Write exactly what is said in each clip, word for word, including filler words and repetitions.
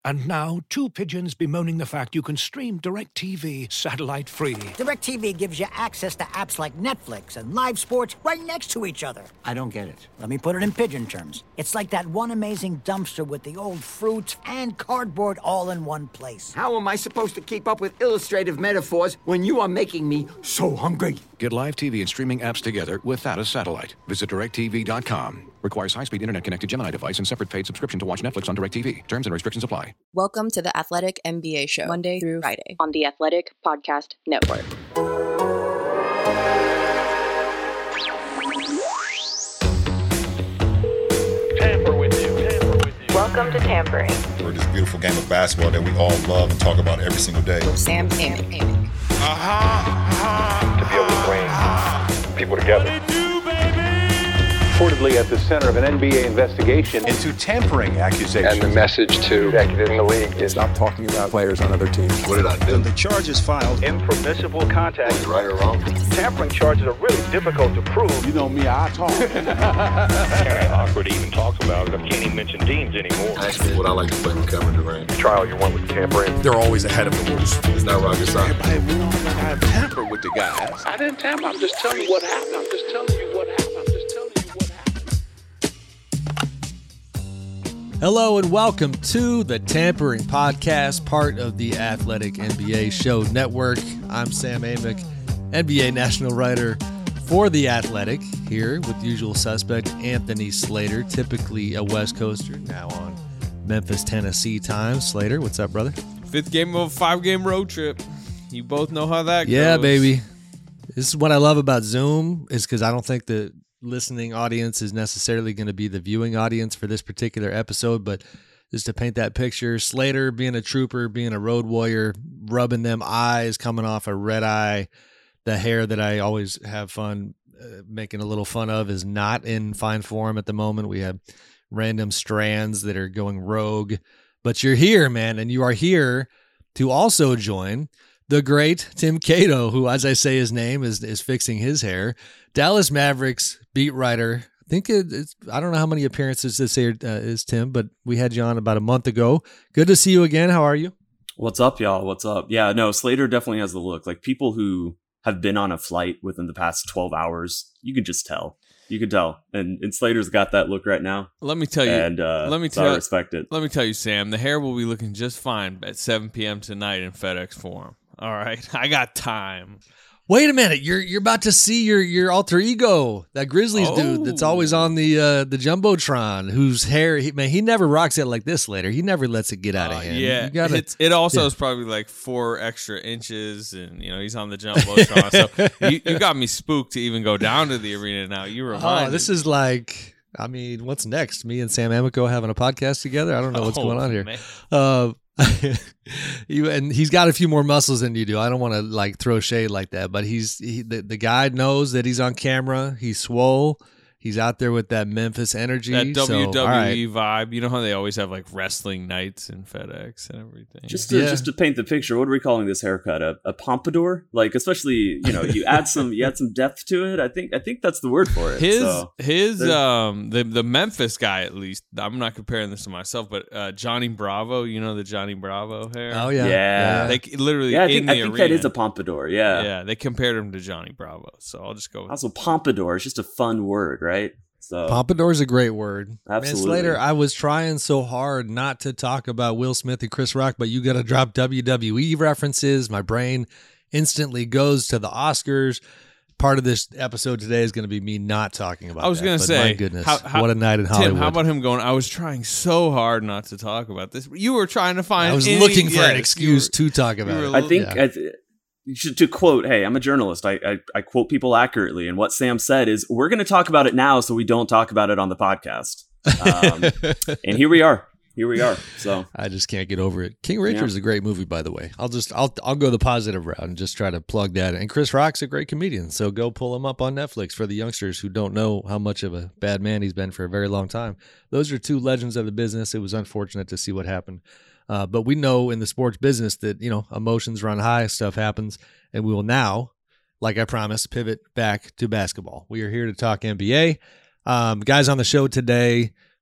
And now, two pigeons bemoaning the fact you can stream DirecTV satellite-free. DirecTV gives you access to apps like Netflix and live sports right next to each other. I don't get it. Let me put it in pigeon terms. It's like that one amazing dumpster with the old fruits and cardboard all in one place. How am I supposed to keep up with illustrative metaphors when you are making me so hungry? Get live T V and streaming apps together without a satellite. Visit direct T V dot com. Requires high-speed internet-connected Gemini device and separate paid subscription to watch Netflix on DirecTV. Terms and restrictions apply. Welcome to the Athletic N B A Show, Monday through Friday on the Athletic Podcast Network. Tamper with you. Tamper with you. Welcome to Tampering For this beautiful game of basketball that we all love and talk about every single day. with Sam Amick. To be able to bring people together. Reportedly at the center of an N B A investigation into tampering accusations. And the message to executives in the league is Stop talking about players on other teams. What did I do? The charges filed. Impermissible contact. Was it right or wrong? Tampering charges are really difficult to prove. You know me, I talk. Kind of awkward to even talk about it. I can't even mention teams anymore. Actually, what I like to play with Kevin Durant. The trial you want with tampering. They're always ahead of the rules. It's not rocket science. Hey, we don't have to tamper with the guys. I didn't tamper. I'm just telling you what happened. I'm just telling you what happened. I'm just telling you what happened. Hello and welcome to the Tampering Podcast, part of the Athletic N B A Show Network. I'm Sam Amick, N B A national writer for The Athletic, here with the usual suspect, Anthony Slater, typically a West Coaster, now on Memphis, Tennessee time. Slater, what's up, brother? Fifth game of a five-game road trip. You both know how that Yeah, goes. baby. This is what I love about Zoom, is because I don't think the listening audience is necessarily going to be the viewing audience for this particular episode, but just to paint that picture, Slater being a trooper, being a road warrior, rubbing them eyes, coming off a red eye, the hair that I always have fun uh, making a little fun of is not in fine form at the moment. We have random strands that are going rogue, but you're here, man, and you are here to also join the great Tim Cato, who, as I say his name, is is fixing his hair. Dallas Mavericks beat writer. I think it, it's, I don't know how many appearances this year uh, is, Tim, but we had you on about a month ago. Good to see you again. How are you? What's up, y'all? What's up? Yeah, no, Slater definitely has the look. Like, people who have been on a flight within the past twelve hours, you can just tell. You can tell. And, and Slater's got that look right now. Let me tell you. And uh, let me so tell, I respect it. Let me tell you, Sam, the hair will be looking just fine at seven p.m. tonight in FedEx Forum. All right? I got time. Wait a minute, you're you're about to see your your alter ego, that Grizzlies Oh. dude that's always on the uh, the jumbotron, whose hair he man he never rocks it like this. Later, he never lets it get out of Uh, hand. yeah, You gotta- it's, it also yeah. is probably like four extra inches, and you know he's on the jumbotron. So you, you got me spooked to even go down to the arena now. You reminded Oh, this is like, I mean, what's next? Me and Sam Amico having a podcast together? I don't know what's Oh, going on here. man. Uh, you and he's got a few more muscles than you do. I don't want to like throw shade like that, but he's he, the, the guy knows that he's on camera. He's swole. He's out there with that Memphis energy. That so, W W E all vibe. You know how they always have like wrestling nights in FedEx and everything. Just to, Yeah. just to paint the picture, what are we calling this haircut? A, a pompadour? Like, especially, you know, you add some you add some depth to it. I think I think that's the word for it. His So, his there's- um the the Memphis guy, at least, I'm not comparing this to myself, but uh, Johnny Bravo, you know the Johnny Bravo hair. Oh yeah, Yeah. They c- literally yeah, I in think, the I think arena. that is a pompadour. Yeah. yeah, they compared him to Johnny Bravo, so I'll just go with Also, pompadour is just a fun word, right? So Pompadour's a great word. Absolutely. Man, Slater, I was trying so hard not to talk about Will Smith and Chris Rock, but you got to drop W W E references. My brain instantly goes to the Oscars. Part of this episode today is going to be me not talking about I was that, going to but say, my goodness, how- how- what a night in Hollywood. Tim, how about him going, I was trying so hard not to talk about this. You were trying to find I was any- looking for yes, an excuse you were- to talk you about were it. a I little- think Yeah. I th- you should to quote, hey, I'm a journalist. I, I I quote people accurately, and what Sam said is, we're going to talk about it now, so we don't talk about it on the podcast. Um, and here we are. Here we are. So I just can't get over it. King Richard's a great movie, by the way. I'll just I'll I'll go the positive route and just try to plug that. And Chris Rock's a great comedian, so go pull him up on Netflix for the youngsters who don't know how much of a bad man he's been for a very long time. Those are two legends of the business. It was unfortunate to see what happened. Uh, but we know in the sports business that, you know, emotions run high, stuff happens, and we will now, like I promised, pivot back to basketball. We are here to talk N B A. Um, guys on the show today,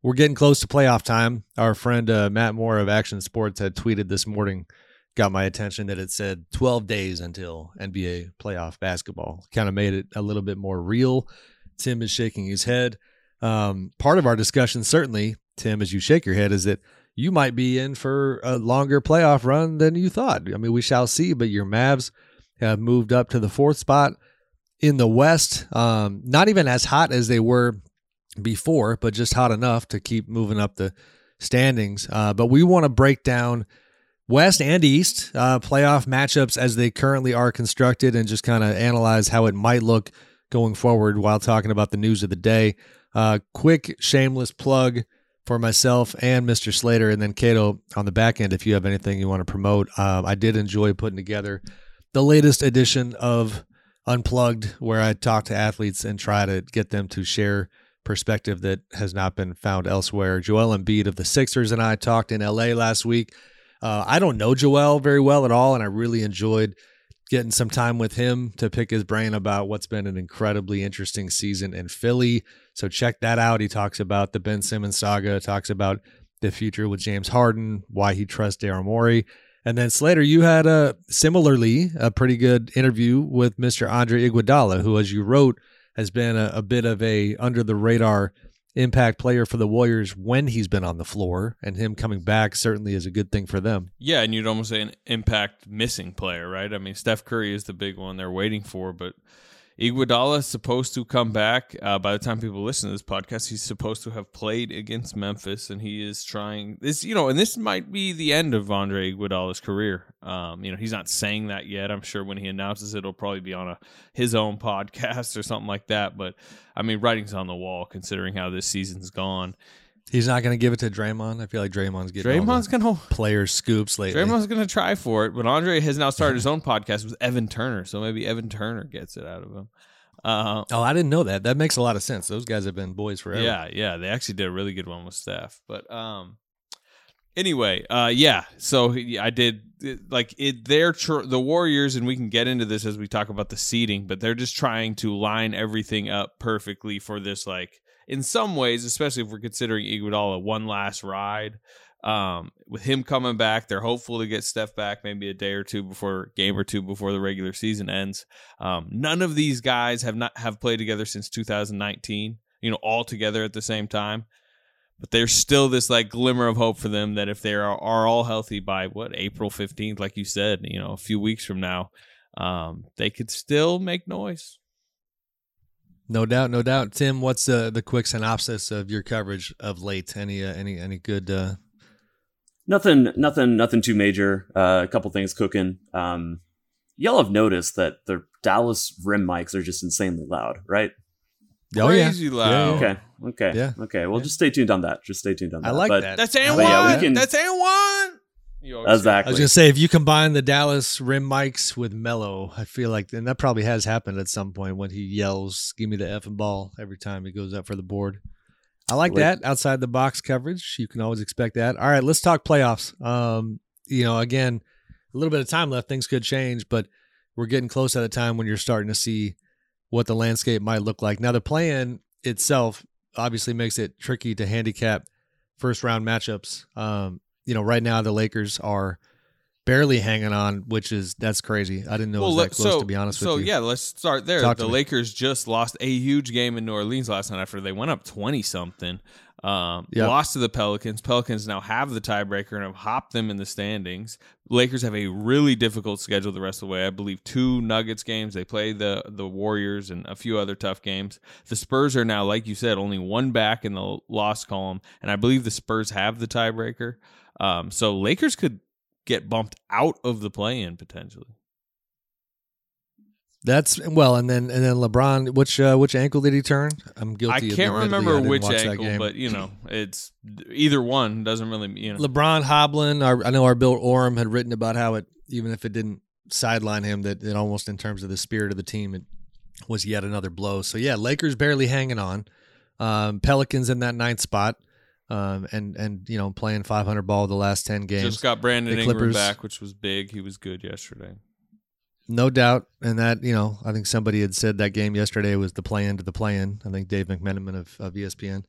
we're getting close to playoff time. Our friend uh, Matt Moore of Action Sports had tweeted this morning, got my attention, that it said twelve days until N B A playoff basketball. Kind of made it a little bit more real. Tim is shaking his head. Um, part of our discussion, certainly, Tim, as you shake your head, is that you might be in for a longer playoff run than you thought. I mean, we shall see, but your Mavs have moved up to the fourth spot in the West. Um, not even as hot as they were before, but just hot enough to keep moving up the standings. Uh, but we want to break down West and East uh, playoff matchups as they currently are constructed and just kind of analyze how it might look going forward while talking about the news of the day. Uh, quick shameless plug for myself and Mister Slater, and then Cato on the back end if you have anything you want to promote. Um, I did enjoy putting together the latest edition of Unplugged, where I talk to athletes and try to get them to share perspective that has not been found elsewhere. Joel Embiid of the Sixers and I talked in L A last week. Uh, I don't know Joel very well at all, and I really enjoyed getting some time with him to pick his brain about what's been an incredibly interesting season in Philly. So check that out. He talks about the Ben Simmons saga, talks about the future with James Harden, why he trusts Daryl Morey. And then Slater, you had a similarly a pretty good interview with Mister Andre Iguodala, who, as you wrote, has been a, a bit of a under the radar impact player for the Warriors when he's been on the floor, and him coming back certainly is a good thing for them. Yeah, and you'd almost say an impact missing player, right? I mean, Steph Curry is the big one they're waiting for, but Iguodala is supposed to come back. Uh, by the time people listen to this podcast, he's supposed to have played against Memphis, and he is trying this, you know, and this might be the end of Andre Iguodala's career. Um, you know, he's not saying that yet. I'm sure when he announces it, it'll probably be on a his own podcast or something like that. But I mean, writing's on the wall considering how this season's gone. He's not going to give it to Draymond. I feel like Draymond's getting Draymond's all the gonna player scoops lately. Draymond's going to try for it, but Andre has now started his own podcast with Evan Turner, so maybe Evan Turner gets it out of him. Uh, oh, I didn't know that. That makes a lot of sense. Those guys have been boys forever. Yeah, yeah. They actually did a really good one with Steph. But um, anyway, uh, yeah. So he, I did like it. They're tr- the Warriors, and we can get into this as we talk about the seeding. But they're just trying to line everything up perfectly for this, like. In some ways, especially if we're considering Iguodala one last ride, um, with him coming back, they're hopeful to get Steph back maybe a day or two before game or two before the regular season ends. Um, none of these guys have not have played together since two thousand nineteen, you know, all together at the same time. But there's still this like glimmer of hope for them that if they are, are all healthy by what April fifteenth, like you said, you know, a few weeks from now, um, they could still make noise. No doubt, no doubt. Tim, what's the the quick synopsis of your coverage of late? Any uh, any any good? Uh... Nothing, nothing, nothing too major. Uh, a couple things cooking. Um, y'all have noticed that the Dallas rim mics are just insanely loud, right? Oh Crazy yeah, loud. yeah, yeah. Okay, okay, Yeah. okay. Well, yeah. just stay tuned on that. Just stay tuned on that. I like but, that. That's and But one. yeah, we can- That's and one. Exactly. I was gonna say, if you combine the Dallas rim mics with Melo, I feel like, and that probably has happened at some point when he yells, "Give me the effing ball" every time he goes up for the board. I like Wait. that outside the box coverage. You can always expect that. All right, let's talk playoffs. Um, you know, again, a little bit of time left. Things could change, but we're getting close at a time when you're starting to see what the landscape might look like. Now, the play-in itself obviously makes it tricky to handicap first round matchups. Um, You know, right now the Lakers are barely hanging on, which is that's crazy. I didn't know it was Well, that close, so, to be honest so with you. yeah, let's start there. Talk to the me. Lakers just lost a huge game in New Orleans last night after they went up twenty something. Um, Yep. Lost to the Pelicans. Pelicans now have the tiebreaker and have hopped them in the standings. Lakers have a really difficult schedule the rest of the way. I believe two Nuggets games. They play the the Warriors and a few other tough games. The Spurs are now, like you said, only one back in the loss column, and I believe the Spurs have the tiebreaker. Um, so Lakers could get bumped out of the play-in potentially. That's well, and then and then LeBron, which uh, which ankle did he turn? I'm I guilty. of can't admittedly, remember I didn't which watch that ankle, game. but you know, it's either one doesn't really, you know. LeBron hobbling. Our, I know our Bill Orem had written about how it, even if it didn't sideline him, that it almost in terms of the spirit of the team, it was yet another blow. So yeah, Lakers barely hanging on. Um, Pelicans in that ninth spot. Um, and, and, you know, playing five hundred ball the last ten games. Just got Brandon The Ingram Clippers- back, which was big. He was good yesterday. No doubt. And that, you know, I think somebody had said that game yesterday was the play-in to the play-in. I think Dave McMenamin of, of E S P N.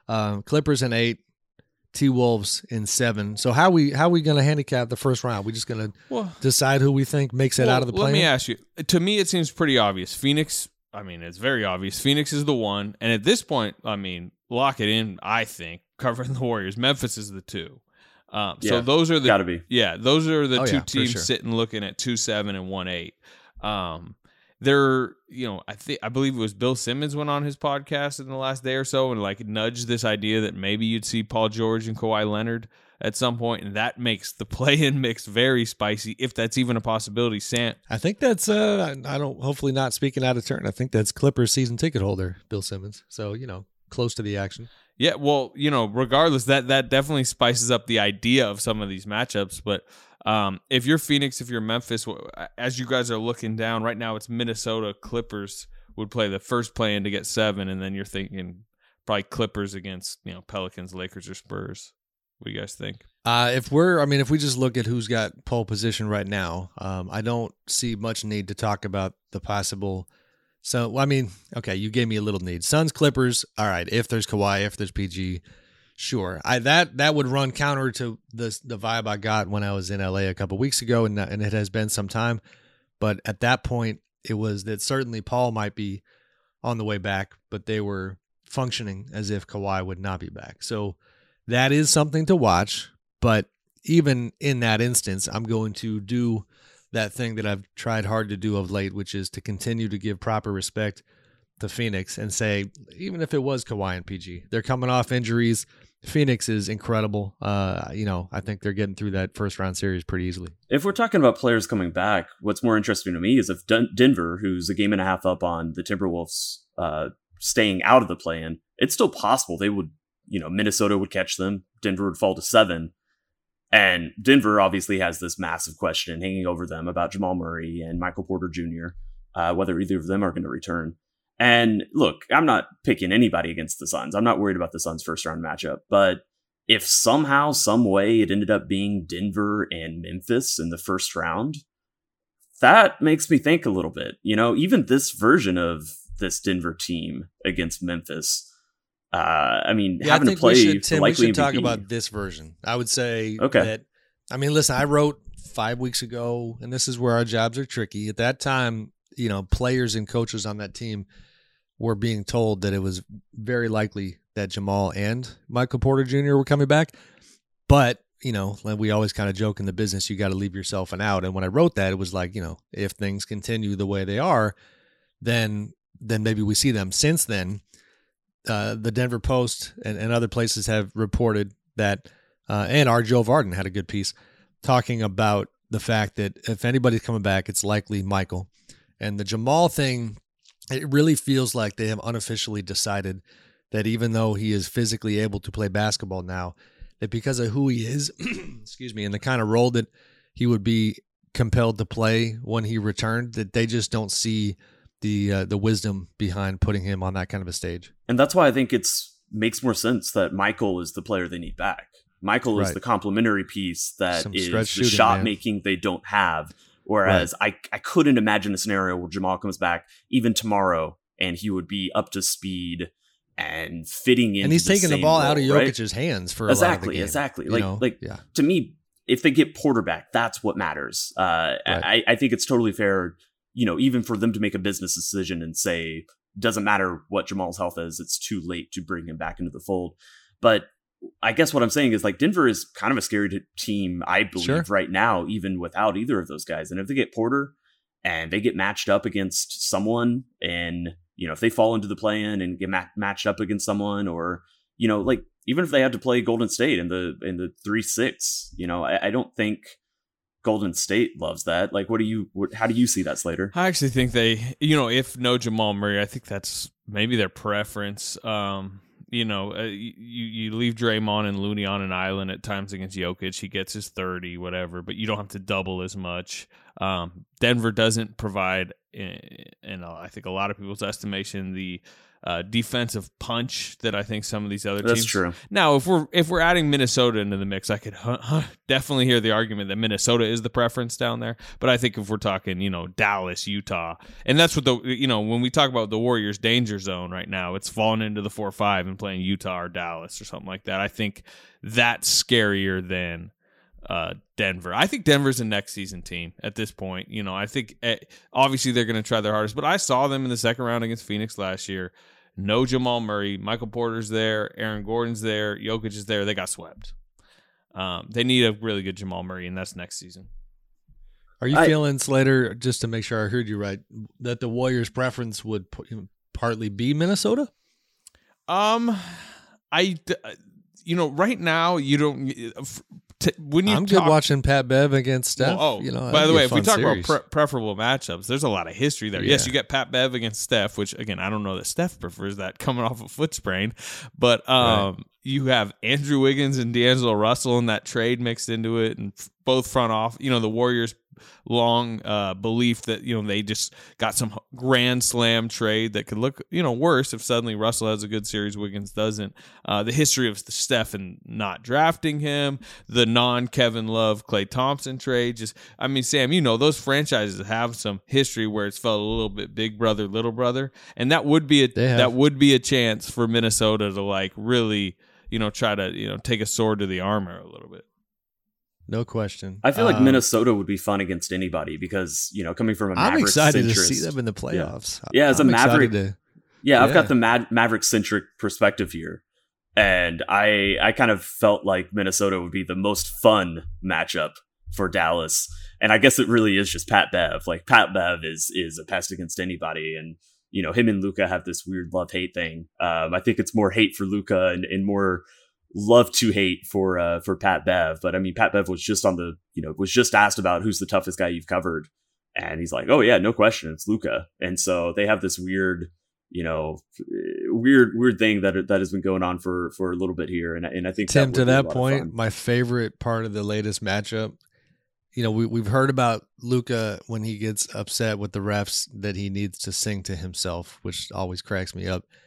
Um, Clippers in eight, T-Wolves in seven. So how we how we going to handicap the first round? We just going to well, decide who we think makes it well, out of the play? Let me ask you. To me, it seems pretty obvious. Phoenix, I mean, it's very obvious. Phoenix is the one. And at this point, I mean, lock it in, I think, covering the Warriors. Memphis is the two. Um, yeah, so those are the gotta be. Yeah, those are the oh, two yeah, teams sure. sitting looking at two seven and one eight. Um, they're, you know, I think I believe it was Bill Simmons went on his podcast in the last day or so and like nudged this idea that maybe you'd see Paul George and Kawhi Leonard at some point, and that makes the play-in mix very spicy, if that's even a possibility. Sam, I think that's uh, I don't. Hopefully, not speaking out of turn. I think that's Clippers season ticket holder Bill Simmons. So you know, close to the action. Yeah, well, you know, regardless, that that definitely spices up the idea of some of these matchups. But um, if you're Phoenix, if you're Memphis, as you guys are looking down right now, it's Minnesota Clippers would play the first play-in to get seven, and then you're thinking probably Clippers against, you know, Pelicans, Lakers, or Spurs. What do you guys think? Uh, if we're, I mean, if we just look at who's got pole position right now, um, I don't see much need to talk about the possible. So, well, I mean, okay, you gave me a little need. Suns, Clippers, all right. If there's Kawhi, if there's P G, sure. I that that would run counter to the the vibe I got when I was in L A a couple weeks ago, and and it has been some time. But at that point, it was that certainly Paul might be on the way back, but they were functioning as if Kawhi would not be back. So that is something to watch. But even in that instance, I'm going to do that thing that I've tried hard to do of late, which is to continue to give proper respect to Phoenix and say, even if it was Kawhi and P G, they're coming off injuries. Phoenix is incredible. Uh, you know, I think they're getting through that first round series pretty easily. If we're talking about players coming back, what's more interesting to me is if Den- Denver, who's a game and a half up on the Timberwolves, uh, staying out of the play-in, it's still possible they would, you know, Minnesota would catch them. Denver would fall to seven. And Denver obviously has this massive question hanging over them about Jamal Murray and Michael Porter Junior, uh, whether either of them are going to return. And look, I'm not picking anybody against the Suns. I'm not worried about the Suns' first round matchup. But if somehow, some way it ended up being Denver and Memphis in the first round, that makes me think a little bit. You know, even this version of this Denver team against Memphis, Uh, I mean, yeah, having I think to play we should, Tim, we likely should talk M V P. about this version. I would say okay. that, I mean, listen, I wrote five weeks ago, and this is where our jobs are tricky. At that time, you know, players and coaches on that team were being told that it was very likely that Jamal and Michael Porter Junior were coming back. But, you know, like we always kind of joke in the business, you got to leave yourself an out. And when I wrote that, it was like, you know, if things continue the way they are, then then maybe we see them. Since then, Uh, the Denver Post and, and other places have reported that, uh, and our Joe Varden had a good piece talking about the fact that if anybody's coming back, it's likely Michael. And the Jamal thing, it really feels like they have unofficially decided that even though he is physically able to play basketball now, that because of who he is, excuse me, and the kind of role that he would be compelled to play when he returned, that they just don't see the uh, the wisdom behind putting him on that kind of a stage. And that's why I think it's makes more sense that Michael is the player they need back. Michael right. is the complementary piece that Some is stretch the shooting, shot man. making they don't have. Whereas right. I, I couldn't imagine a scenario where Jamal comes back even tomorrow and he would be up to speed and fitting in. And he's the taking the same ball role, out of right? Jokic's hands for exactly, a lot of the game, exactly. you Like, know? like yeah. to me, if they get Porter back, that's what matters. Uh, Right. I, I think it's totally fair, you know, even for them to make a business decision and say, doesn't matter what Jamal's health is, it's too late to bring him back into the fold. But I guess what I'm saying is like Denver is kind of a scary t- team, I believe, Sure. right now, even without either of those guys. And if they get Porter and they get matched up against someone, and, you know, if they fall into the play-in and get ma- matched up against someone, or, you know, like even if they had to play Golden State in the in the three six, you know, I, I don't think Golden State loves that. Like, what do you, what, how do you see that, Slater? I actually think they, you know, if no Jamal Murray, I think that's maybe their preference. Um, you know, uh, you you leave Draymond and Looney on an island at times against Jokic. He gets his thirty, whatever, but you don't have to double as much. Um, Denver doesn't provide, in, in uh, I think a lot of people's estimation, the uh, defensive punch that I think some of these other That's teams. true. Now, if we're if we're adding Minnesota into the mix, I could huh, huh, definitely hear the argument that Minnesota is the preference down there. But I think if we're talking, you know, Dallas, Utah, and that's what the you know when we talk about the Warriors' danger zone right now, it's falling into the four five and playing Utah or Dallas or something like that. I think that's scarier than uh, Denver. I think Denver's a next season team at this point. You know, I think uh, obviously they're going to try their hardest, but I saw them in the second round against Phoenix last year. No Jamal Murray, Michael Porter's there, Aaron Gordon's there, Jokic is there. They got swept. Um, they need a really good Jamal Murray, and that's next season. Are you I, feeling, Slater, just to make sure I heard you right, that the Warriors' preference would partly be Minnesota? Um, I, you know, right now you don't. T- when you I'm talk, good watching Pat Bev against Steph. Well, oh, you know, by the way, if we talk series. about pre- preferable matchups, there's a lot of history there. Yeah. Yes, you get Pat Bev against Steph, which again, I don't know that Steph prefers that coming off a foot sprain, but um, right. you have Andrew Wiggins and D'Angelo Russell in that trade mixed into it, and both front off. You know, the Warriors' long uh, belief that you know they just got some grand slam trade that could look you know worse if suddenly Russell has a good series, Wiggins doesn't. Uh, the history of Steph and not drafting him, the non Kevin Love Klay Thompson trade. Just I mean, Sam, you know those franchises have some history where it's felt a little bit big brother, little brother, and that would be a that would be a chance for Minnesota to like really you know try to you know take a sword to the armor a little bit. No question. I feel like um, Minnesota would be fun against anybody because, you know, coming from a Maverick I'm excited centrist, to see them in the playoffs. Yeah, yeah as I'm a Maverick. To, yeah, yeah, I've got the Mad- Maverick-centric perspective here. And I I kind of felt like Minnesota would be the most fun matchup for Dallas. And I guess it really is just Pat Bev. Like, Pat Bev is is a pest against anybody. And, you know, him and Luka have this weird love-hate thing. Um, I think it's more hate for Luka and, and more love to hate for uh, for Pat Bev. But I mean, Pat Bev was just on the, you know, was just asked about who's the toughest guy you've covered. And he's like, oh yeah, no question, it's Luka. And so they have this weird, you know, weird, weird thing that that has been going on for, for a little bit here. And, and I think Tim, that to that point, my favorite part of the latest matchup, you know, we, we've heard about Luka when he gets upset with the refs that he needs to sing to himself, which always cracks me up.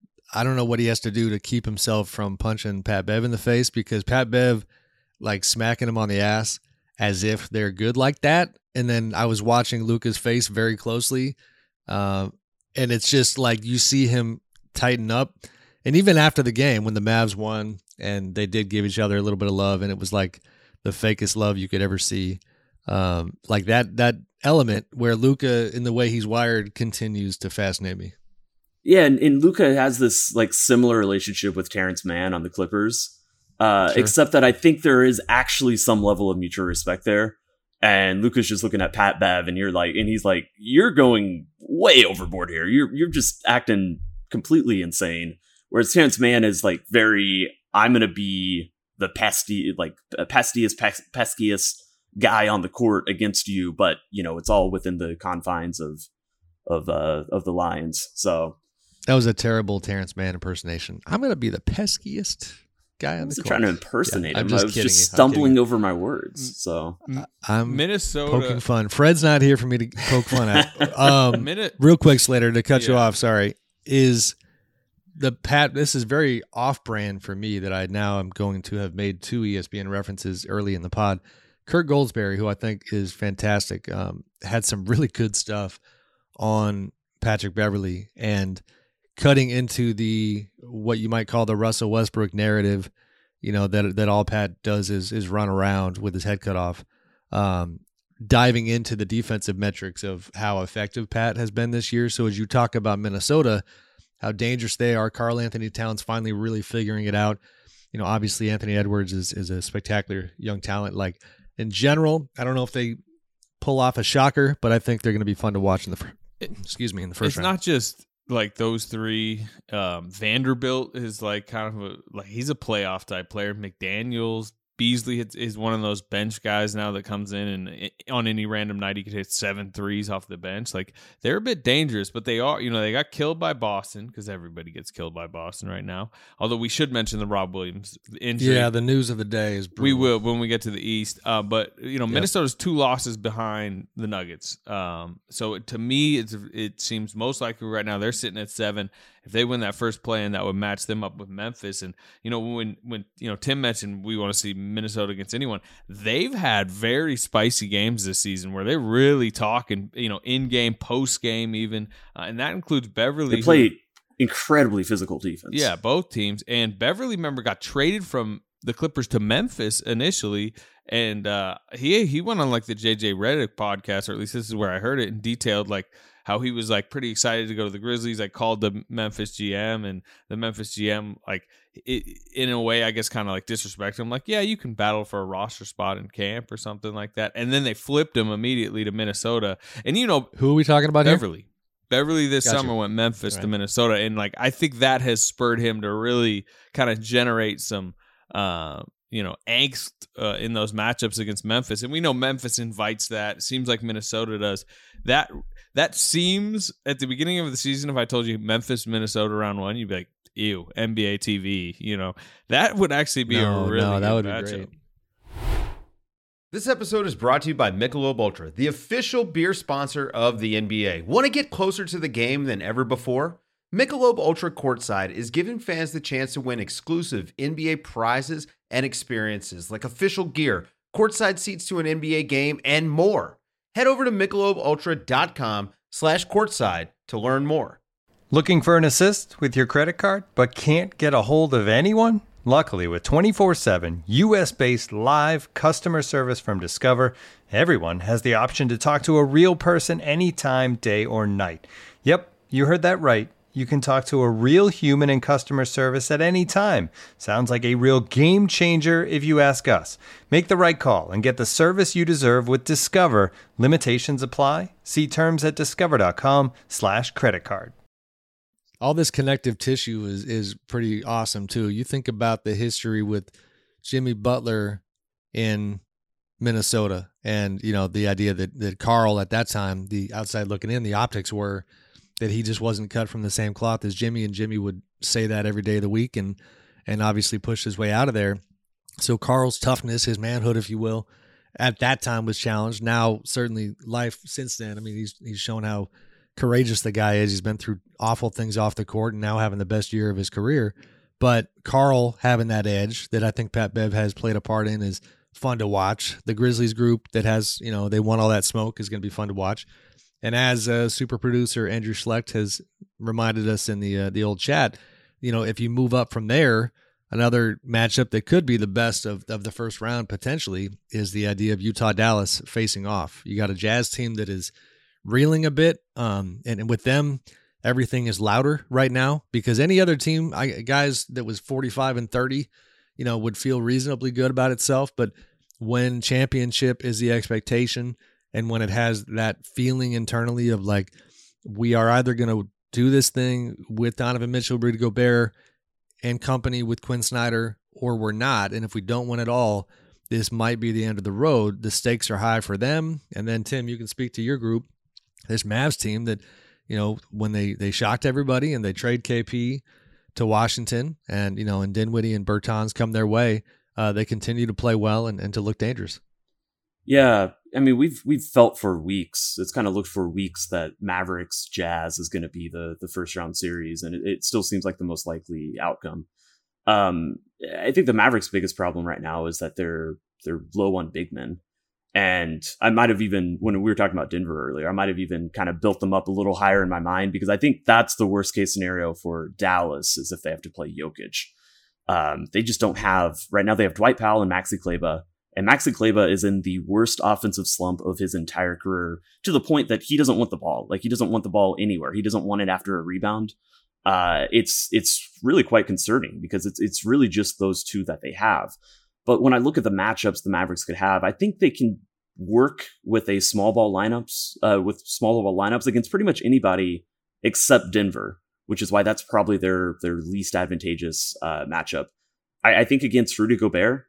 I don't know what he has to do to keep himself from punching Pat Bev in the face, because Pat Bev, like, smacking him on the ass as if they're good like that. And then I was watching Luka's face very closely, uh, and it's just like you see him tighten up. And even after the game, when the Mavs won and they did give each other a little bit of love, and it was like the fakest love you could ever see, um, like that that element where Luka, in the way he's wired, continues to fascinate me. Yeah, and, and Luka has this like similar relationship with Terrence Mann on the Clippers, uh, sure. except that I think there is actually some level of mutual respect there. And Luka's just looking at Pat Bev, and you're like, and he's like, "You're going way overboard here. You're you're just acting completely insane." Whereas Terrence Mann is like very, "I'm gonna be the pesty, like pestiest, pes- peskiest guy on the court against you," but you know, it's all within the confines of of uh, of the Lions. So. That was a terrible Terrence Mann impersonation. I'm going to be the peskiest guy on the court. I wasn't trying to impersonate yeah, him. Just I was kidding just you. stumbling over my words. So I'm Minnesota poking fun. Fred's not here for me to poke fun at. Um, Minute. Real quick, Slater, to cut yeah. you off, sorry, is the Pat, this is very off-brand for me that I now am going to have made two E S P N references early in the pod. Kurt Goldsberry, who I think is fantastic, um, had some really good stuff on Patrick Beverley, and cutting into the what you might call the Russell Westbrook narrative, you know, that that all Pat does is is run around with his head cut off, um, diving into the defensive metrics of how effective Pat has been this year. So as you talk about Minnesota, how dangerous they are, Karl Anthony Towns finally really figuring it out. You know, obviously Anthony Edwards is is a spectacular young talent. Like, in general, I don't know if they pull off a shocker, but I think they're going to be fun to watch in the fir- excuse me in the first it's round. It's not just like those three. Um, Vanderbilt is like kind of a, like he's a playoff type player. McDaniels, Beasley is one of those bench guys now that comes in and on any random night he could hit seven threes off the bench. Like, they're a bit dangerous, but they are, you know, they got killed by Boston because everybody gets killed by Boston right now. Although we should mention the Rob Williams injury. Yeah, the news of the day is brutal. We will when we get to the East. Uh, but, you know, Yep. Minnesota's two losses behind the Nuggets. Um, so to me, it's, it seems most likely right now they're sitting at seven. If they win that first play, and that would match them up with Memphis. And, you know, when, when you know, Tim mentioned we want to see Minnesota against anyone, they've had very spicy games this season where they're really talking, you know, in-game, post-game even. Uh, and that includes Beverly. They play incredibly physical defense. Yeah, both teams. And Beverly, remember, got traded from the Clippers to Memphis initially. And uh, he he went on like the J J Redick podcast, or at least this is where I heard it, and detailed like how he was like pretty excited to go to the Grizzlies. I called the Memphis G M, and the Memphis G M, like, it, in a way, I guess, kind of like disrespected him. Like, yeah, you can battle for a roster spot in camp or something like that. And then they flipped him immediately to Minnesota. And, you know, who are we talking about Beverly. here? Beverly this Gotcha. summer went Memphis Right. to Minnesota. And, like, I think that has spurred him to really kind of generate some, uh, you know, angst uh, in those matchups against Memphis. And we know Memphis invites that. It seems like Minnesota does. That that seems, at the beginning of the season, if I told you Memphis, Minnesota round one, you'd be like, ew, N B A T V. You know, that would actually be No, a really no, that good would be matchup. great. This episode is brought to you by Michelob Ultra, the official beer sponsor of the N B A. Want to get closer to the game than ever before? Michelob Ultra Courtside is giving fans the chance to win exclusive N B A prizes and experiences like official gear, courtside seats to an N B A game, and more. Head over to michelobultra.com slash courtside to learn more. Looking for an assist with your credit card but can't get a hold of anyone? Luckily, with twenty-four seven U S-based live customer service from Discover, everyone has the option to talk to a real person anytime, day or night. Yep, you heard that right. You can talk to a real human in customer service at any time. Sounds like a real game changer if you ask us. Make the right call and get the service you deserve with Discover. Limitations apply. See terms at discover.com slash credit card. All this connective tissue is is pretty awesome too. You think about the history with Jimmy Butler in Minnesota, and you know the idea that that Karl at that time, the outside looking in, the optics were that he just wasn't cut from the same cloth as Jimmy, and Jimmy would say that every day of the week, and and obviously push his way out of there. So Karl's toughness, his manhood, if you will, at that time was challenged. Now, certainly life since then, I mean, he's he's shown how courageous the guy is. He's been through awful things off the court and now having the best year of his career. But Karl having that edge that I think Pat Bev has played a part in is fun to watch. The Grizzlies group that has, you know, they want all that smoke is going to be fun to watch. And as uh, super producer Andrew Schlecht has reminded us in the uh, the old chat, you know, if you move up from there, another matchup that could be the best of, of the first round potentially is the idea of Utah-Dallas facing off. You got a Jazz team that is reeling a bit, um, and, and with them, everything is louder right now because any other team, I, guys that was forty-five and thirty, you know, would feel reasonably good about itself. But when championship is the expectation, and when it has that feeling internally of like, we are either going to do this thing with Donovan Mitchell, Rudy Gobert, and company with Quinn Snyder, or we're not. And if we don't win at all, this might be the end of the road. The stakes are high for them. And then, Tim, you can speak to your group. This Mavs team that, you know, when they, they shocked everybody and they trade K P to Washington and, you know, and Dinwiddie and Bertans come their way, uh, they continue to play well and, and to look dangerous. Yeah, I mean, we've we've felt for weeks. It's kind of looked for weeks that Mavericks Jazz is going to be the the first round series, and it, it still seems like the most likely outcome. Um, I think the Mavericks' biggest problem right now is that they're they're low on big men, and I might have even when we were talking about Denver earlier, I might have even kind of built them up a little higher in my mind because I think that's the worst case scenario for Dallas is if they have to play Jokic. Um, they just don't have right now. They have Dwight Powell and Maxi Kleber. And Maxi Kleber is in the worst offensive slump of his entire career to the point that he doesn't want the ball. Like he doesn't want the ball anywhere. He doesn't want it after a rebound. Uh, it's it's really quite concerning because it's it's really just those two that they have. But when I look at the matchups the Mavericks could have, I think they can work with a small ball lineups uh, with small ball lineups against pretty much anybody except Denver, which is why that's probably their their least advantageous uh, matchup. I, I think against Rudy Gobert,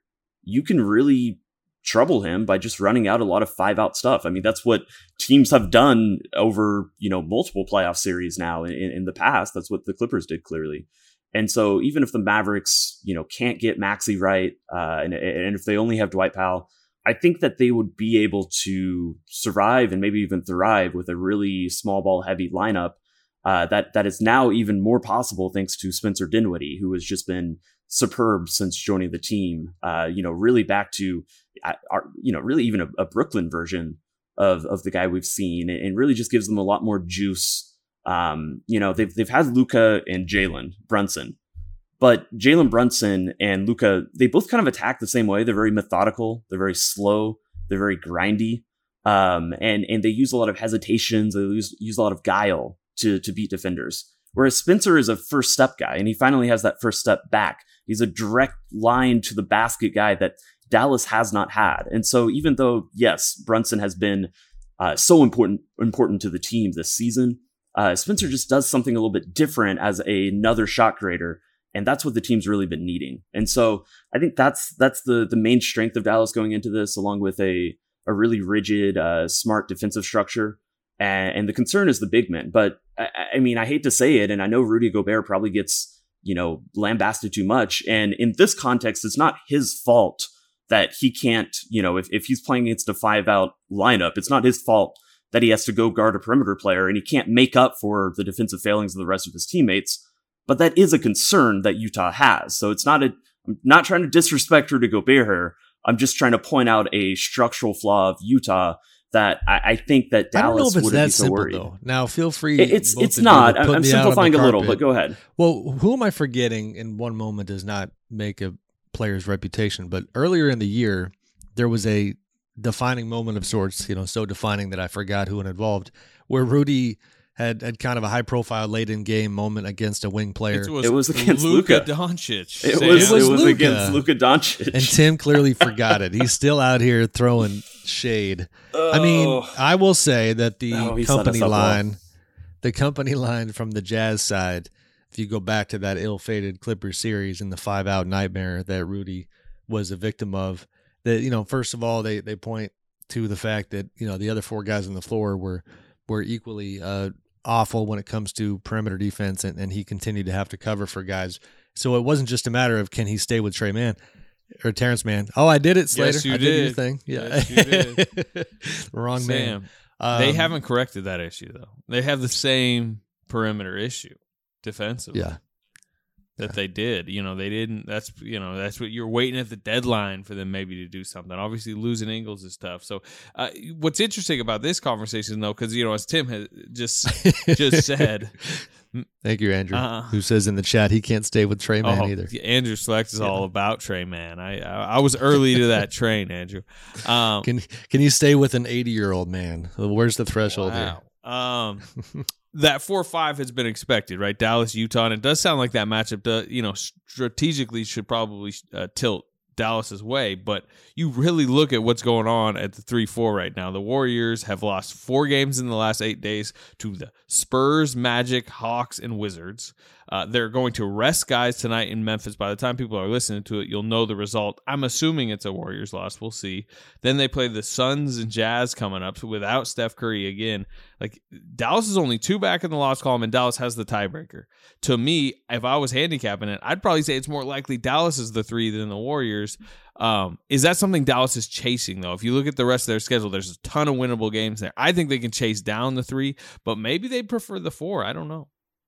you can really trouble him by just running out a lot of five out stuff. I mean, that's what teams have done over, you know, multiple playoff series now in, in the past. That's what the Clippers did clearly. And so even if the Mavericks, you know, can't get Maxey right, uh, and, and if they only have Dwight Powell, I think that they would be able to survive and maybe even thrive with a really small ball heavy lineup. Uh, that that is now even more possible thanks to Spencer Dinwiddie, who has just been superb since joining the team. Uh, you know, really back to, uh, our, you know, really even a, a Brooklyn version of of the guy we've seen, and really just gives them a lot more juice. Um, you know, they've they've had Luka and Jalen Brunson, but Jalen Brunson and Luka, they both kind of attack the same way. They're very methodical. They're very slow. They're very grindy, um, and and they use a lot of hesitations. They use use a lot of guile to to beat defenders. Whereas Spencer is a first step guy, and he finally has that first step back. He's a direct line to the basket guy that Dallas has not had. And so even though, yes, Brunson has been uh, so important important to the team this season, uh, Spencer just does something a little bit different as a, another shot creator. And that's what the team's really been needing. And so I think that's that's the the main strength of Dallas going into this, along with a, a really rigid, uh, smart defensive structure. And, and the concern is the big men. But I, I mean, I hate to say it, and I know Rudy Gobert probably gets, you know, lambasted too much. And in this context, it's not his fault that he can't, you know, if, if he's playing against a five out lineup, it's not his fault that he has to go guard a perimeter player and he can't make up for the defensive failings of the rest of his teammates. But that is a concern that Utah has. So it's not a, I'm not trying to disrespect Rudy Gobert here. I'm just trying to point out a structural flaw of Utah that I, I think that Dallas I don't know if it's wouldn't that be so simple, worried. Though. Now, feel free. It, it's both it's of you not. to put I'm me out on simplifying the a little, carpet. but go ahead. Well, who am I forgetting in one moment does not make a player's reputation. But earlier in the year, there was a defining moment of sorts, you know, so defining that I forgot who it involved, where Rudy had, had kind of a high-profile late-in-game moment against a wing player. It was, it was against Luka Luka Doncic. It Sam. was, it was, it was Luka. against Luka Doncic. And Tim clearly forgot it. He's still out here throwing shade. Oh. I mean, I will say that the oh, company line, the company line from the Jazz side, if you go back to that ill-fated Clippers series and the five-out nightmare that Rudy was a victim of, that, you know, first of all, they, they point to the fact that, you know, the other four guys on the floor were were equally uh, awful when it comes to perimeter defense, and, and he continued to have to cover for guys. So it wasn't just a matter of can he stay with Trey Mann or Terrence Mann. Oh, I did it, Slater. Yes, you I did. did your thing. Yeah, yes, you did. Wrong Sam, man. Um, they haven't corrected that issue though. They have the same perimeter issue defensively. Yeah. That they did, you know, they didn't. That's you know, that's what you're waiting at the deadline for them maybe to do something. Obviously, losing Ingles is tough. So, uh, what's interesting about this conversation, though, because you know, as Tim has just just said, thank you, Andrew, uh, who says in the chat he can't stay with Trey Mann oh, either. Andrew Select is yeah. all about Trey Mann. I, I I was early to that train, Andrew. Um, can can you stay with an eighty year old man? Where's the threshold wow. here? Um. That four five has been expected, right? Dallas, Utah, and it does sound like that matchup, does, you know, strategically should probably uh, tilt Dallas's way. But you really look at what's going on at the three four right now. The Warriors have lost four games in the last eight days to the Spurs, Magic, Hawks, and Wizards. Uh, they're going to rest guys tonight in Memphis. By the time people are listening to it, you'll know the result. I'm assuming it's a Warriors loss. We'll see. Then they play the Suns and Jazz coming up. So without Steph Curry again, like Dallas is only two back in the loss column, and Dallas has the tiebreaker. To me, if I was handicapping it, I'd probably say it's more likely Dallas is the three than the Warriors. Um, is that something Dallas is chasing, though? If you look at the rest of their schedule, there's a ton of winnable games there. I think they can chase down the three, but maybe they prefer the four. I don't know.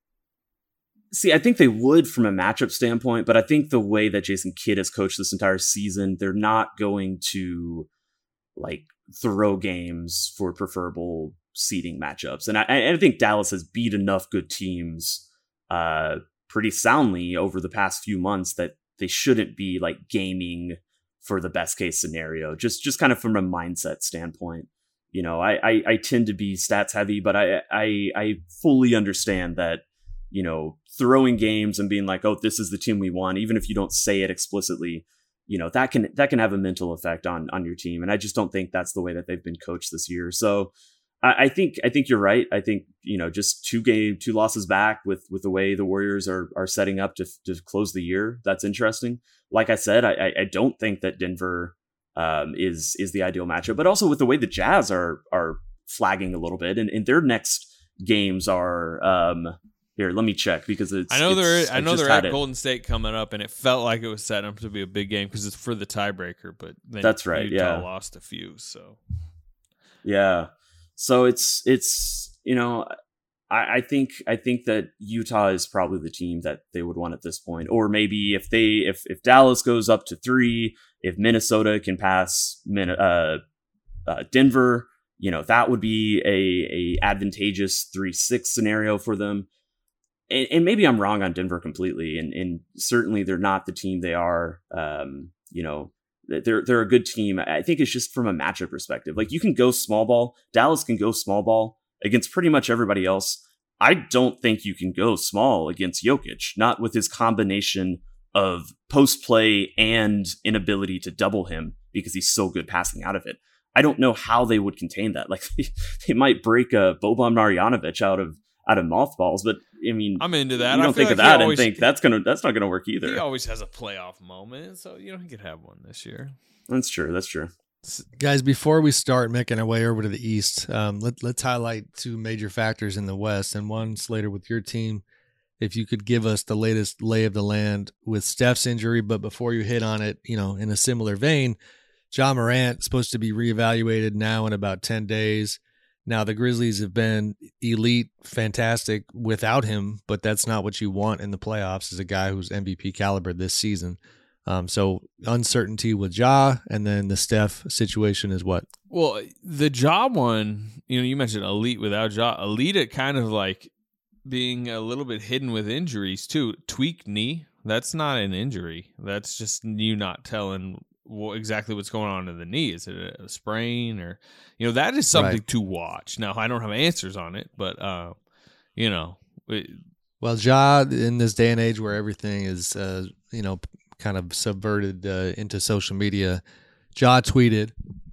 See, I think they would from a matchup standpoint, but I think the way that Jason Kidd has coached this entire season, they're not going to like throw games for preferable seeding matchups. And I, I think Dallas has beat enough good teams uh, pretty soundly over the past few months that they shouldn't be like gaming for the best case scenario, just just kind of from a mindset standpoint. You know, I, I, I tend to be stats heavy, but I, I I fully understand that, you know, throwing games and being like, oh, this is the team we want, even if you don't say it explicitly, you know, that can that can have a mental effect on on your team. And I just don't think that's the way that they've been coached this year. So I, I think I think you're right. I think, you know, just two game, two losses back with with the way the Warriors are are setting up to to close the year. That's interesting. Like I said, I I don't think that Denver um, is is the ideal matchup, but also with the way the Jazz are are flagging a little bit, and, and their next games are um, here. Let me check because it's. I know it's, they're I know they're at it. Golden State coming up, and it felt like it was set up to be a big game because it's for the tiebreaker. But then that's right. Utah yeah, lost a few. So yeah, so it's it's you know. I, I think I think that Utah is probably the team that they would want at this point, or maybe if they if if Dallas goes up to three, if Minnesota can pass Min, uh, uh, Denver, you know, that would be a a advantageous three six scenario for them. And, and maybe I'm wrong on Denver completely, and and certainly they're not the team they are. Um, you know, they're they're a good team. I think it's just from a matchup perspective. Like you can go small ball, Dallas can go small ball against pretty much everybody else. I don't think you can go small against Jokic, not with his combination of post play and inability to double him because he's so good passing out of it. I don't know how they would contain that. Like they might break a Boban Marjanovic out of out of mothballs, but I mean, I'm into that. You don't I feel think like of that always, and think that's gonna that's not gonna work either. He always has a playoff moment, so you know he could have one this year. That's true. That's true. Guys, before we start making our way over to the East, um, let, let's highlight two major factors in the West. And one, Slater, with your team, if you could give us the latest lay of the land with Steph's injury. But before you hit on it, you know, in a similar vein, Ja Morant supposed to be reevaluated now in about ten days. Now, the Grizzlies have been elite, fantastic without him, but that's not what you want in the playoffs as a guy who's M V P caliber this season. Um, so uncertainty with Ja, and then the Steph situation is what? Well, the Ja one, you know, you mentioned elite without Ja. Elite at kind of like being a little bit hidden with injuries too. Tweaked knee, that's not an injury. That's just you not telling what, exactly what's going on in the knee. Is it a sprain or, you know, that is something right. to watch. Now, I don't have answers on it, but, uh, you know. It, well, Ja, in this day and age where everything is, uh, you know, kind of subverted uh, into social media, Ja tweeted,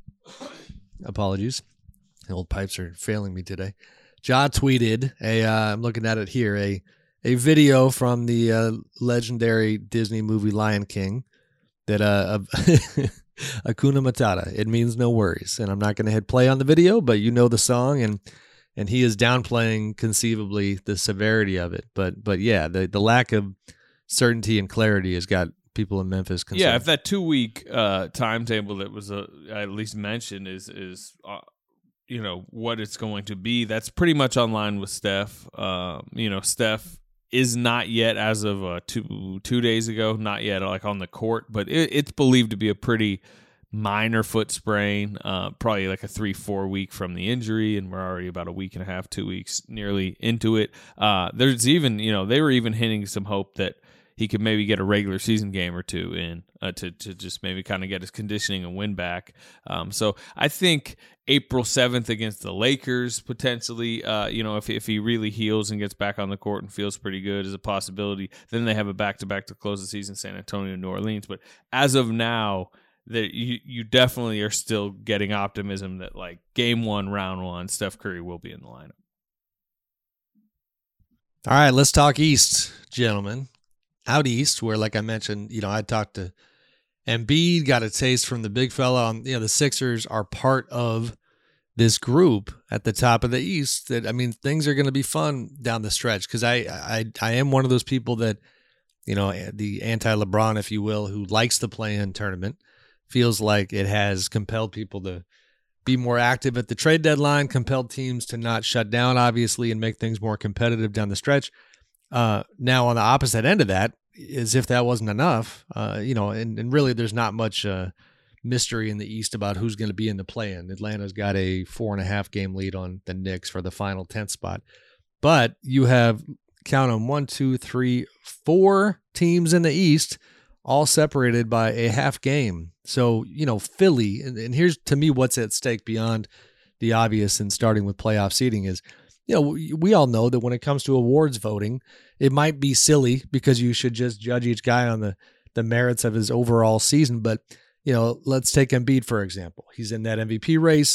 apologies, the old pipes are failing me today. Ja tweeted a, uh, I'm looking at it here, a a video from the uh, legendary Disney movie Lion King that uh, Hakuna Matata. It means no worries, and I'm not going to hit play on the video, but you know the song, and and he is downplaying conceivably the severity of it, but but yeah, the the lack of certainty and clarity has got people in Memphis concerned. Yeah, if that two week uh, timetable that was uh, at least mentioned is is uh, you know what it's going to be, that's pretty much on line with Steph. Uh, you know, Steph is not yet, as of uh, two two days ago, not yet like on the court, but it, it's believed to be a pretty minor foot sprain, uh, probably like a three four week from the injury, and we're already about a week and a half, two weeks nearly into it. Uh, there's even you know they were even hinting some hope that he could maybe get a regular season game or two in uh, to to just maybe kind of get his conditioning and win back. Um, so I think April seventh against the Lakers potentially, uh, you know, if if he really heals and gets back on the court and feels pretty good is a possibility. Then they have a back to back to close the season, San Antonio and New Orleans. But as of now, that you you definitely are still getting optimism that like game one, round one, Steph Curry will be in the lineup. All right, let's talk East, gentlemen. Out East, where, like I mentioned, you know, I talked to Embiid, got a taste from the big fella. On, you know, the Sixers are part of this group at the top of the East. That I mean, things are going to be fun down the stretch because I, I, I am one of those people that, you know, the anti-LeBron, if you will, who likes the play-in tournament, feels like it has compelled people to be more active at the trade deadline, compelled teams to not shut down, obviously, and make things more competitive down the stretch. Uh, now, on the opposite end of that, as if that wasn't enough, uh, you know, and, and really there's not much uh, mystery in the East about who's going to be in the play-in. Atlanta's got a four and a half game lead on the Knicks for the final tenth spot. But you have, count on one, two, three, four teams in the East, all separated by a half game. So, you know, Philly, and, and here's to me what's at stake beyond the obvious and starting with playoff seeding is, you know, we, we all know that when it comes to awards voting, it might be silly because you should just judge each guy on the, the merits of his overall season. But, you know, let's take Embiid, for example. He's in that M V P race.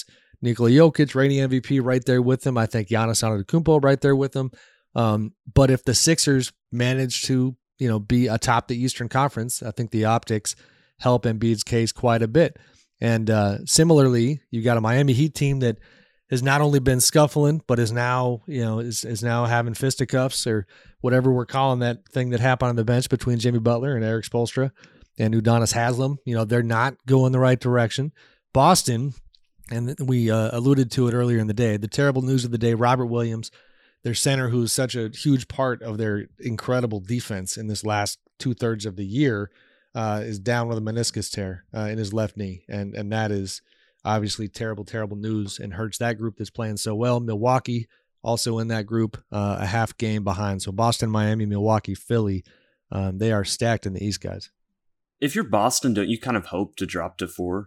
Nikola Jokic, reigning M V P, right there with him. I think Giannis Antetokounmpo right there with him. Um, but if the Sixers manage to, you know, be atop the Eastern Conference, I think the optics help Embiid's case quite a bit. And uh, similarly, you got a Miami Heat team that has not only been scuffling, but is now, you know, is is now having fisticuffs or whatever we're calling that thing that happened on the bench between Jimmy Butler and Eric Spoelstra and Udonis Haslem. You know, they're not going the right direction. Boston, and we uh, alluded to it earlier in the day, the terrible news of the day, Robert Williams, their center, who's such a huge part of their incredible defense in this last two-thirds of the year, uh, is down with a meniscus tear uh, in his left knee. And and that is obviously terrible, terrible news and hurts that group that's playing so well. Milwaukee also in that group, uh, a half game behind. So Boston, Miami, Milwaukee, Philly, um, they are stacked in the East, guys. If you're Boston, don't you kind of hope to drop to four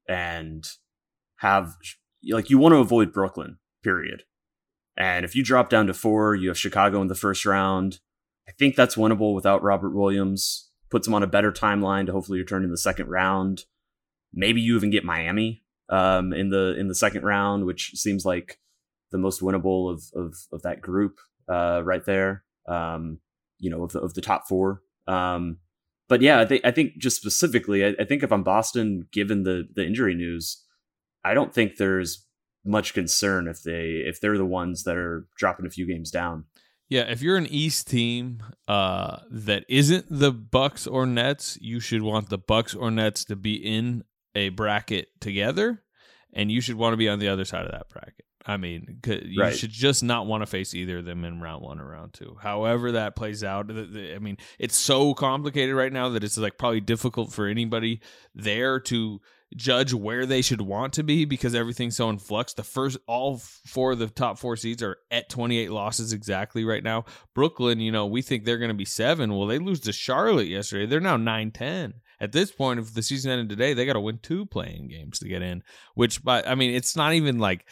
and have, like, you want to avoid Brooklyn, period. And if you drop down to four, you have Chicago in the first round. I think that's winnable without Robert Williams. Puts them on a better timeline to hopefully return in the second round. Maybe you even get Miami um, in the in the second round, which seems like the most winnable of of, of that group uh, right there. Um, you know, of the, of the top four. Um, but yeah, I think I think just specifically, I, I think if I'm Boston, given the the injury news, I don't think there's much concern if they if they're the ones that are dropping a few games down. Yeah, if you're an East team uh, that isn't the Bucks or Nets, you should want the Bucks or Nets to be in a bracket together, and you should want to be on the other side of that bracket. I mean, you right. should just not want to face either of them in round one or round two. However that plays out, I mean, it's so complicated right now that it's like probably difficult for anybody there to judge where they should want to be because everything's so in flux. The first, all four of the top four seeds are at twenty-eight losses exactly right now. Brooklyn, you know, we think they're going to be seven. Well, they lose to Charlotte yesterday. They're now nine ten. At this point, if the season ended today, they got to win two playing games to get in, which, but I mean, it's not even like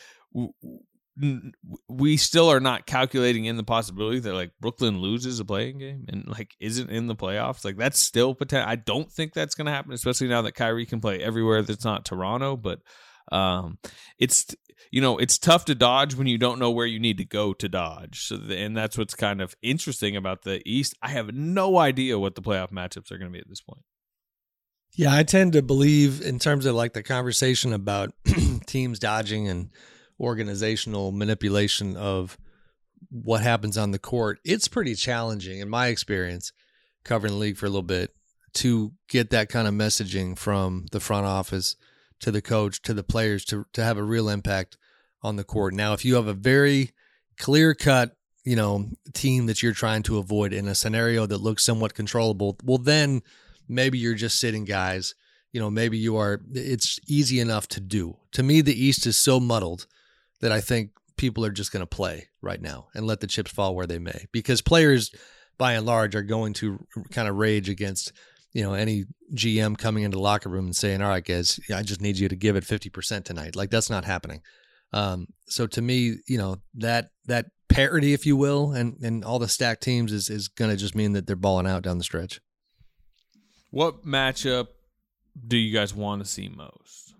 we still are not calculating in the possibility that like Brooklyn loses a playing game and like isn't in the playoffs. Like that's still potential. I don't think that's going to happen, especially now that Kyrie can play everywhere that's not Toronto. But um, it's, you know, it's tough to dodge when you don't know where you need to go to dodge. So, the, and that's what's kind of interesting about the East. I have no idea what the playoff matchups are going to be at this point. Yeah, I tend to believe in terms of like the conversation about teams dodging and organizational manipulation of what happens on the court. It's pretty challenging in my experience covering the league for a little bit to get that kind of messaging from the front office to the coach to the players to to have a real impact on the court. Now, if you have a very clear cut, you know, team that you're trying to avoid in a scenario that looks somewhat controllable, well, then maybe you're just sitting guys, you know, maybe you are, it's easy enough to do. To me, the East is so muddled that I think people are just going to play right now and let the chips fall where they may, because players by and large are going to kind of rage against, you know, any G M coming into the locker room and saying, all right, guys, I just need you to give it fifty percent tonight. Like that's not happening. Um, so to me, you know, that, that parity, if you will, and, and all the stacked teams is, is going to just mean that they're balling out down the stretch. What matchup do you guys want to see most?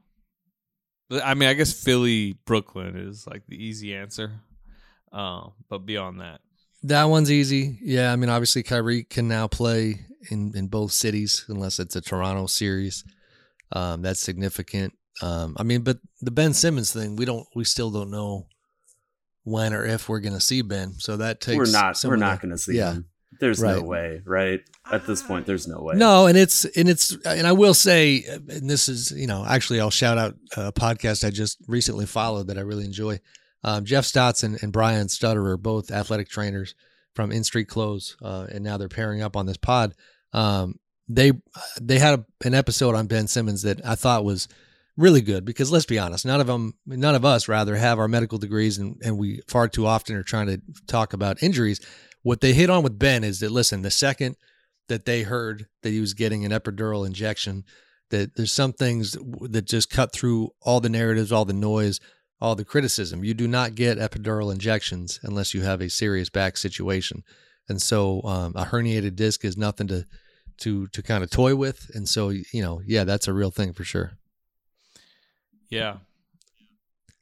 I mean, I guess Philly, Brooklyn is like the easy answer. Uh, but beyond that. That one's easy. Yeah, I mean, obviously Kyrie can now play in, in both cities unless it's a Toronto series. Um, that's significant. Um, I mean, but the Ben Simmons thing, we don't, we still don't know when or if we're going to see Ben. So that takes. We're not. We're not going to see yeah. him. There's right. no way, right? At this point, there's no way. No, and it's and it's and I will say, and this is, you know, actually, I'll shout out a podcast I just recently followed that I really enjoy. Um, Jeff Stotts and, and Brian Stutter are both athletic trainers from In Street Clothes, uh, and now they're pairing up on this pod. Um, they they had a, an episode on Ben Simmons that I thought was really good because let's be honest, none of them, none of us rather have our medical degrees, and and we far too often are trying to talk about injuries. What they hit on with Ben is that, listen, the second that they heard that he was getting an epidural injection, that there's some things that just cut through all the narratives, all the noise, all the criticism. You do not get epidural injections unless you have a serious back situation. And so um, a herniated disc is nothing to, to, to kind of toy with. And so, you know, yeah, that's a real thing for sure. Yeah.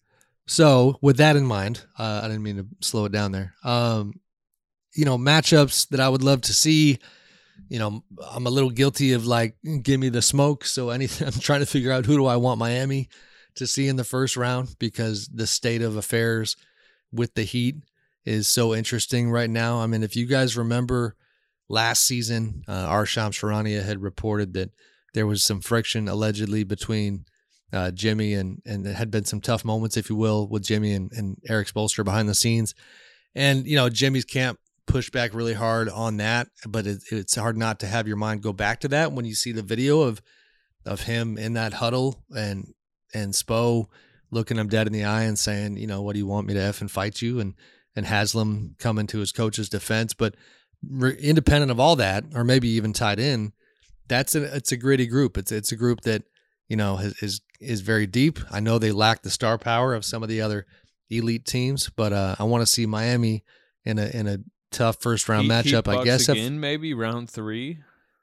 So with that in mind, uh, I didn't mean to slow it down there. Um, you know, matchups that I would love to see. You know, I'm a little guilty of like, give me the smoke. So anything, I'm trying to figure out who do I want Miami to see in the first round, because the state of affairs with the Heat is so interesting right now. I mean, if you guys remember last season, uh, Arsham Charania had reported that there was some friction allegedly between uh, Jimmy and, and there had been some tough moments, if you will, with Jimmy and, and Eric Spoelstra behind the scenes. And, you know, Jimmy's camp pushed back really hard on that, but it, it's hard not to have your mind go back to that when you see the video of of him in that huddle and and Spo looking him dead in the eye and saying, you know, what do you want me to F and fight you? And and Haslam coming to his coach's defense. But re- independent of all that, or maybe even tied in, that's a, it's a gritty group. It's it's a group that, you know, is, is is very deep. I know they lack the star power of some of the other elite teams, but uh, I want to see Miami in a in a tough first round Heat, matchup. Heat I guess again, if, maybe round three.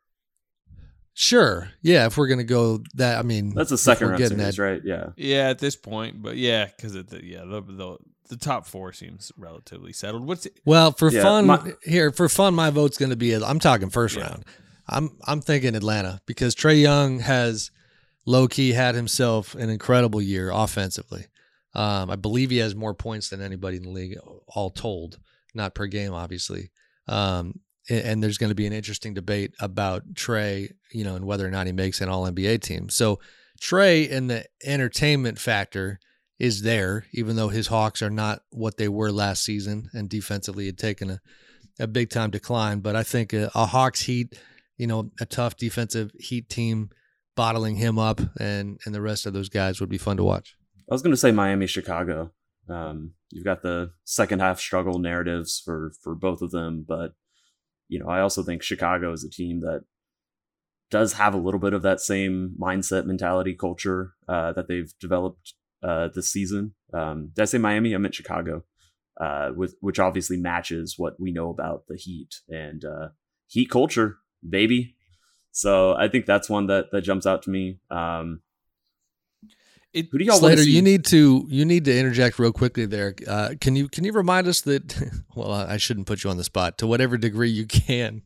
Sure, yeah. If we're gonna go that, I mean, that's a second round series, that, right? Yeah, yeah. At this point, but yeah, because the yeah the, the the top four seems relatively settled. What's it? Well, for yeah, fun my, here, for fun, my vote's gonna be. I'm talking first yeah. round. I'm I'm thinking Atlanta, because Trae Young has low key had himself an incredible year offensively. Um, I believe he has more points than anybody in the league, all told, not per game, obviously. Um, and, and there's going to be an interesting debate about Trae, you know, and whether or not he makes an All N B A team. So Trae and the entertainment factor is there, even though his Hawks are not what they were last season, and defensively had taken a, a big time decline. But I think a, a Hawks Heat, you know, a tough defensive Heat team bottling him up, and and the rest of those guys would be fun to watch. I was going to say Miami, Chicago. Um, you've got the second half struggle narratives for, for both of them. But, you know, I also think Chicago is a team that does have a little bit of that same mindset, mentality, culture uh, that they've developed uh, this season. Um, did I say Miami? I meant Chicago, uh, with which obviously matches what we know about the Heat and uh, Heat culture, baby. So I think that's one that, that jumps out to me. Um, It, Who do y'all Slater, see? you need to you need to interject real quickly there. Uh, can you can you remind us that? Well, I shouldn't put you on the spot. To whatever degree you can,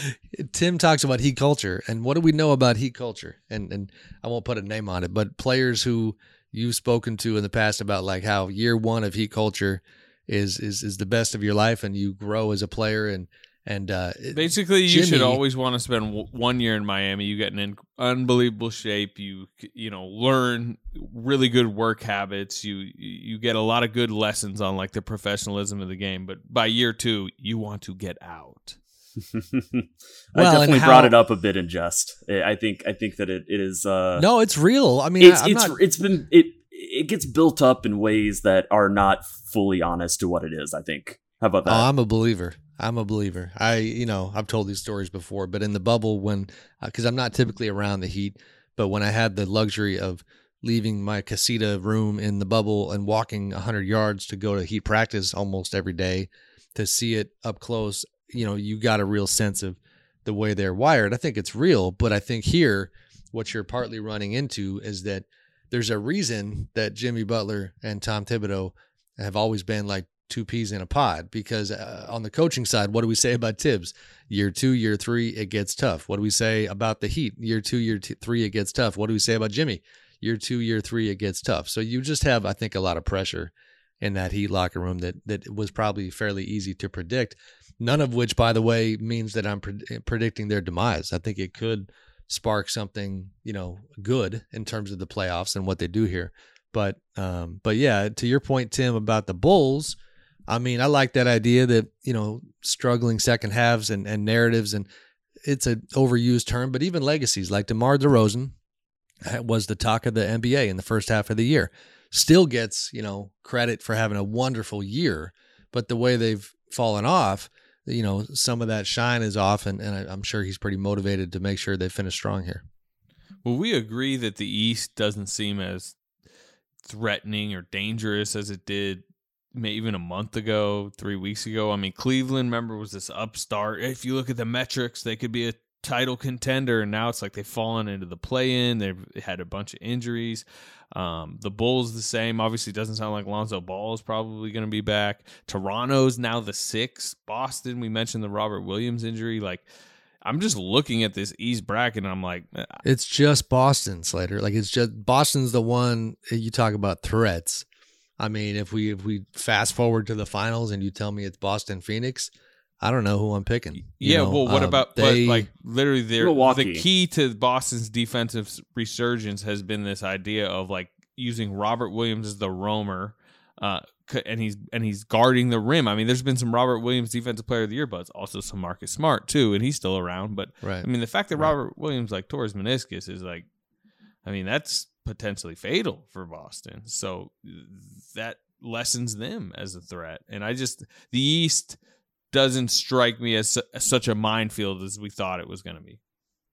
Tim talks about Heat culture, and what do we know about Heat culture? And and I won't put a name on it, but players who you've spoken to in the past about like how year one of Heat culture is is is the best of your life, and you grow as a player. And and uh, basically, you Jimmy, should always want to spend w- one year in Miami. You get in in unbelievable shape. You you know learn really good work habits. You you get a lot of good lessons on like the professionalism of the game. But by year two, you want to get out. I well, definitely how, brought it up a bit in jest. I think I think that it, it is. Uh, no, it's real. I mean, it's I, I'm it's not, it's been it it gets built up in ways that are not fully honest to what it is. I think. How about that? Oh, I'm a believer. I'm a believer. I, you know, I've told these stories before, but in the bubble when, because I'm not typically around the Heat, but when I had the luxury of leaving my casita room in the bubble and walking one hundred yards to go to Heat practice almost every day to see it up close, you know, you got a real sense of the way they're wired. I think it's real, but I think here, what you're partly running into is that there's a reason that Jimmy Butler and Tom Thibodeau have always been like two peas in a pod, because uh, on the coaching side, what do we say about Tibbs? Year two, year three, it gets tough. What do we say about the Heat? Year two, year two, three, it gets tough. What do we say about Jimmy? Year two, year three, it gets tough. So you just have, I think, a lot of pressure in that Heat locker room that that was probably fairly easy to predict. None of which, by the way, means that I'm pre- predicting their demise. I think it could spark something, you know, good in terms of the playoffs and what they do here. But, um, but yeah, to your point, Tim, about the Bulls. I mean, I like that idea that, you know, struggling second halves and, and narratives, and it's an overused term, but even legacies like DeMar DeRozan was the talk of the N B A in the first half of the year, still gets, you know, credit for having a wonderful year, but the way they've fallen off, you know, some of that shine is off, and, and I'm sure he's pretty motivated to make sure they finish strong here. Well, we agree that the East doesn't seem as threatening or dangerous as it did maybe even a month ago, three weeks ago. I mean, Cleveland, remember, was this upstart. If you look at the metrics, they could be a title contender, and now it's like they've fallen into the play-in. They've had a bunch of injuries. Um, the Bulls the same. Obviously, it doesn't sound like Lonzo Ball is probably going to be back. Toronto's now the six. Boston, we mentioned the Robert Williams injury. Like, I'm just looking at this East bracket, and I'm like, it's just Boston, Slater. Like, it's just Boston's the one. You talk about threats. I mean, if we if we fast forward to the finals and you tell me it's Boston Phoenix, I don't know who I'm picking. You yeah, know, well, what um, about they, but like literally the Milwaukee. the key to Boston's defensive resurgence has been this idea of like using Robert Williams as the roamer, uh, and he's and he's guarding the rim. I mean, there's been some Robert Williams Defensive Player of the Year, but it's also some Marcus Smart too, and he's still around. But right. I mean, the fact that right. Robert Williams like tore his meniscus is like, I mean, that's potentially fatal for Boston. So that lessens them as a threat, and I just the East doesn't strike me as, su- as such a minefield as we thought it was going to be.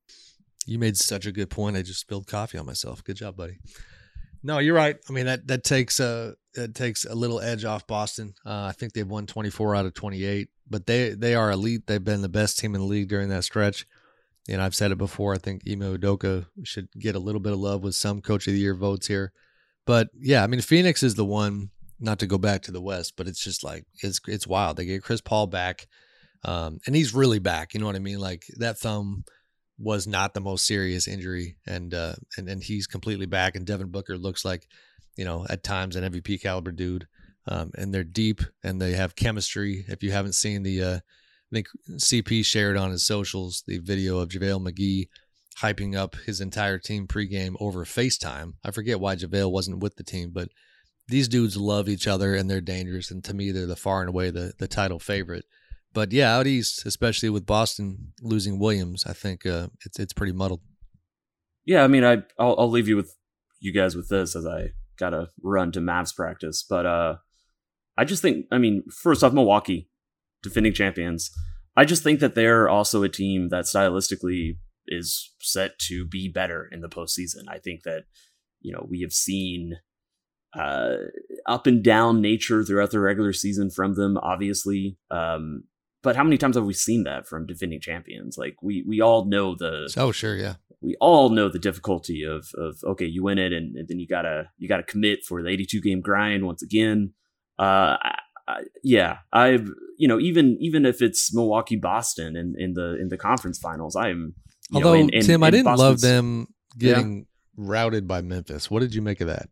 You made such a good point. I just spilled coffee on myself. Good job, buddy. No, you're right. I mean, that that takes a it takes a little edge off Boston. Uh, I think they've won twenty-four out of twenty-eight, but they they are elite. They've been the best team in the league during that stretch. And I've said it before. I think Ime Udoka should get a little bit of love with some Coach of the Year votes here. But yeah, I mean, Phoenix is the one. Not to go back to the West, but it's just like it's it's wild. They get Chris Paul back, um, and he's really back. You know what I mean? Like that thumb was not the most serious injury, and uh, and and he's completely back. And Devin Booker looks like, you know, at times an M V P caliber dude. Um, and they're deep and they have chemistry. If you haven't seen the, uh, I think C P shared on his socials the video of JaVale McGee hyping up his entire team pregame over FaceTime. I forget why JaVale wasn't with the team, but these dudes love each other and they're dangerous. And to me, they're the far and away the, the title favorite. But yeah, out East, especially with Boston losing Williams, I think uh, it's it's pretty muddled. Yeah, I mean, I I'll, I'll leave you with you guys with this as I gotta run to Mavs practice. But uh, I just think, I mean, first off, Milwaukee, defending champions. I just think that they're also a team that stylistically is set to be better in the postseason. I think that, you know, we have seen uh, up and down nature throughout the regular season from them, obviously. Um, but how many times have we seen that from defending champions? Like we we all know the oh sure yeah we all know the difficulty of of okay, you win it and, and then you gotta you gotta commit for the eighty-two game grind once again. Uh, I, I, yeah, I've you know even even if it's Milwaukee Boston in, in the in the conference finals, I'm you although know, in, in, Tim, in I didn't Boston's, love them getting yeah. routed by Memphis. What did you make of that?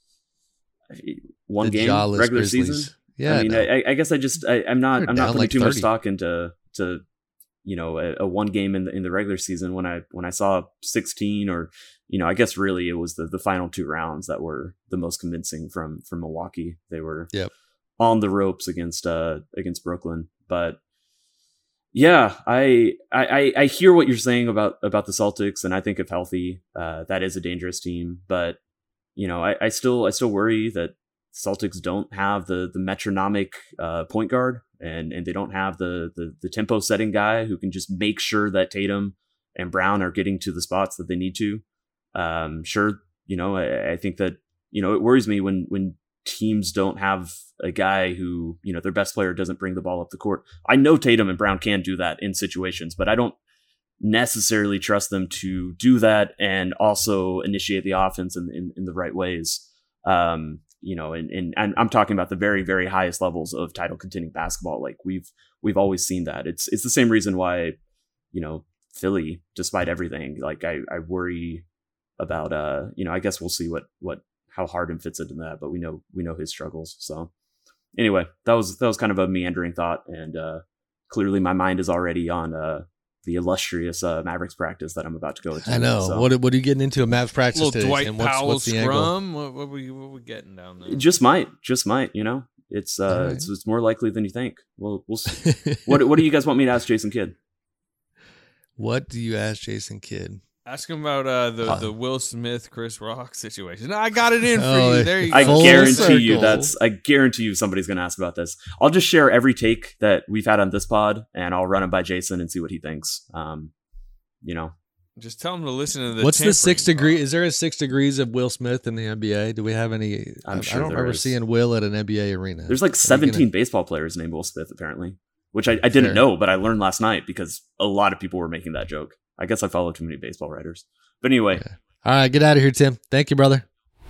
One the game jawless regular Grizzlies. season. Yeah, I mean, no. I, I guess I just I, I'm not They're I'm not down putting like too much thirty. stock into to you know a, a one game in the in the regular season when I when I saw sixteen or you know I guess really it was the the final two rounds that were the most convincing from from Milwaukee. They were yep. on the ropes against uh against Brooklyn, but yeah, I I I hear what you're saying about about the Celtics, and I think if healthy, uh, that is a dangerous team. But you know, I, I still I still worry that Celtics don't have the the metronomic uh, point guard, and and they don't have the, the the tempo setting guy who can just make sure that Tatum and Brown are getting to the spots that they need to. Um, sure, you know, I, I think that you know it worries me when when teams don't have a guy who you know their best player doesn't bring the ball up the court. I know Tatum and Brown can do that in situations, but I don't necessarily trust them to do that and also initiate the offense in in, in the right ways. Um, you know, and, and and I'm talking about the very, very highest levels of title contending basketball. Like we've we've always seen that. It's it's the same reason why, you know, Philly, despite everything, like I, I worry about uh, you know, I guess we'll see what what how Harden fits into that, but we know we know his struggles. So anyway, that was that was kind of a meandering thought, and uh, clearly my mind is already on uh the illustrious uh, Mavericks practice that I'm about to go to. I know. So. What what are you getting into a Mavs practice little today? Dwight And what's, Powell what's the scrum? angle? What, what, we, what we getting down there? It just might, just might. You know, it's uh, right. it's, it's more likely than you think. Well, we'll see. what What do you guys want me to ask Jason Kidd? What do you ask Jason Kidd? Ask him about uh, the, Uh, the Will Smith Chris Rock situation. I got it in for Oh, you. There you I go. guarantee circle. you that's I guarantee you somebody's going to ask about this. I'll just share every take that we've had on this pod, and I'll run it by Jason and see what he thinks. Um, you know, Just tell him to listen to the. What's the six tampering degree? part. Is there a six degrees of Will Smith in the N B A? Do we have any? I'm I, sure I don't there remember is. seeing Will at an N B A arena. there's like Are you seventeen gonna- baseball players named Will Smith apparently. which I, I didn't Fair. know, but I learned last night because a lot of people were making that joke. I guess I follow too many baseball writers. But anyway. Yeah. All right, get out of here, Tim. Thank you, brother.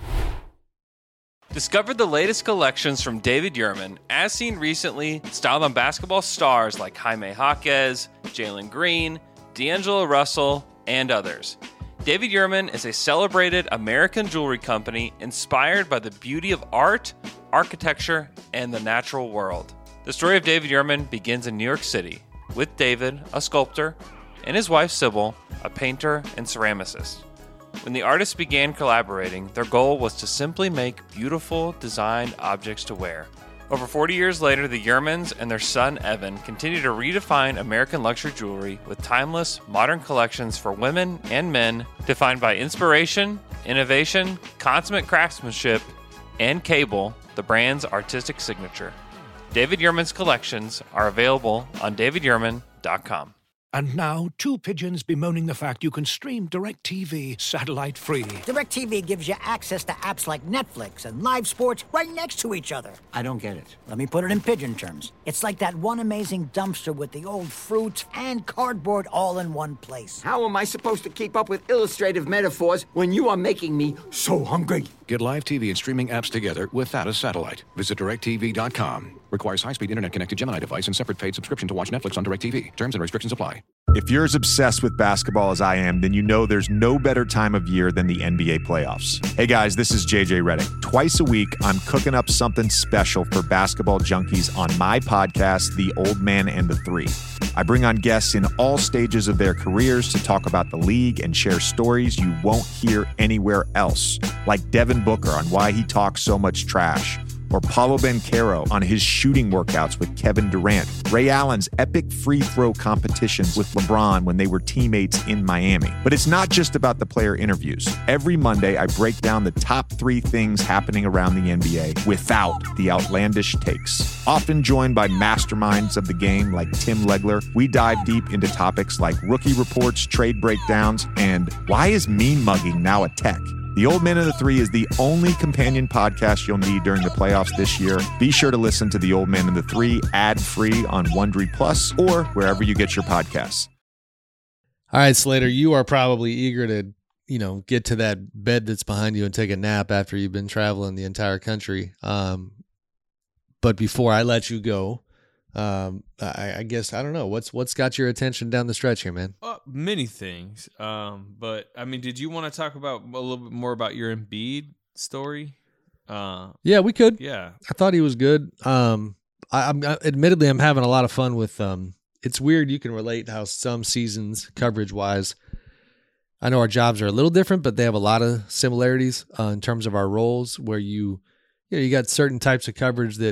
Discover the latest collections from David Yurman, as seen recently, styled on basketball stars like Jaime Jaquez, Jalen Green, D'Angelo Russell, and others. David Yurman is a celebrated American jewelry company inspired by the beauty of art, architecture, and the natural world. The story of David Yurman begins in New York City, with David, a sculptor, and his wife Sybil, a painter and ceramicist. When the artists began collaborating, their goal was to simply make beautiful, designed objects to wear. Over forty years later, the Yurmans and their son Evan continue to redefine American luxury jewelry with timeless, modern collections for women and men, defined by inspiration, innovation, consummate craftsmanship, and Cable, the brand's artistic signature. David Yurman's collections are available on david yurman dot com. And now, two pigeons bemoaning the fact you can stream DirecTV satellite-free. DirecTV gives you access to apps like Netflix and live sports right next to each other. I don't get it. Let me put it in pigeon terms. It's like that one amazing dumpster with the old fruits and cardboard all in one place. How am I supposed to keep up with illustrative metaphors when you are making me so hungry? Get live T V and streaming apps together without a satellite. Visit direct T V dot com. Requires high-speed internet-connected Gemini device and separate paid subscription to watch Netflix on DirecTV. Terms and restrictions apply. If you're as obsessed with basketball as I am, then you know there's no better time of year than the N B A playoffs. Hey guys, this is J J Redick. Twice a week, I'm cooking up something special for basketball junkies on my podcast, The Old Man and the Three. I bring on guests in all stages of their careers to talk about the league and share stories you won't hear anywhere else, like Devin Booker on why he talks so much trash, or Paulo Banchero on his shooting workouts with Kevin Durant, Ray Allen's epic free throw competitions with LeBron when they were teammates in Miami. But it's not just about the player interviews. Every Monday, I break down the top three things happening around the N B A without the outlandish takes. Often joined by masterminds of the game like Tim Legler, we dive deep into topics like rookie reports, trade breakdowns, and why is mean mugging now a tech? The Old Man and the Three is the only companion podcast you'll need during the playoffs this year. Be sure to listen to The Old Man and the Three ad-free on Wondery Plus or wherever you get your podcasts. All right, Slater, you are probably eager to, you know, get to that bed that's behind you and take a nap after you've been traveling the entire country. Um, but before I let you go, um, I, I guess, I don't know, what's what's got your attention down the stretch here, man? Uh, many things. Um, but, I mean, did you want to talk about a little bit more about your Embiid story? Uh, yeah, we could. Yeah. I thought he was good. Um, I, I'm I, admittedly, I'm having a lot of fun with, um, it's weird. You can relate how some seasons coverage wise, I know our jobs are a little different, but they have a lot of similarities uh, in terms of our roles where you, you know, you got certain types of coverage that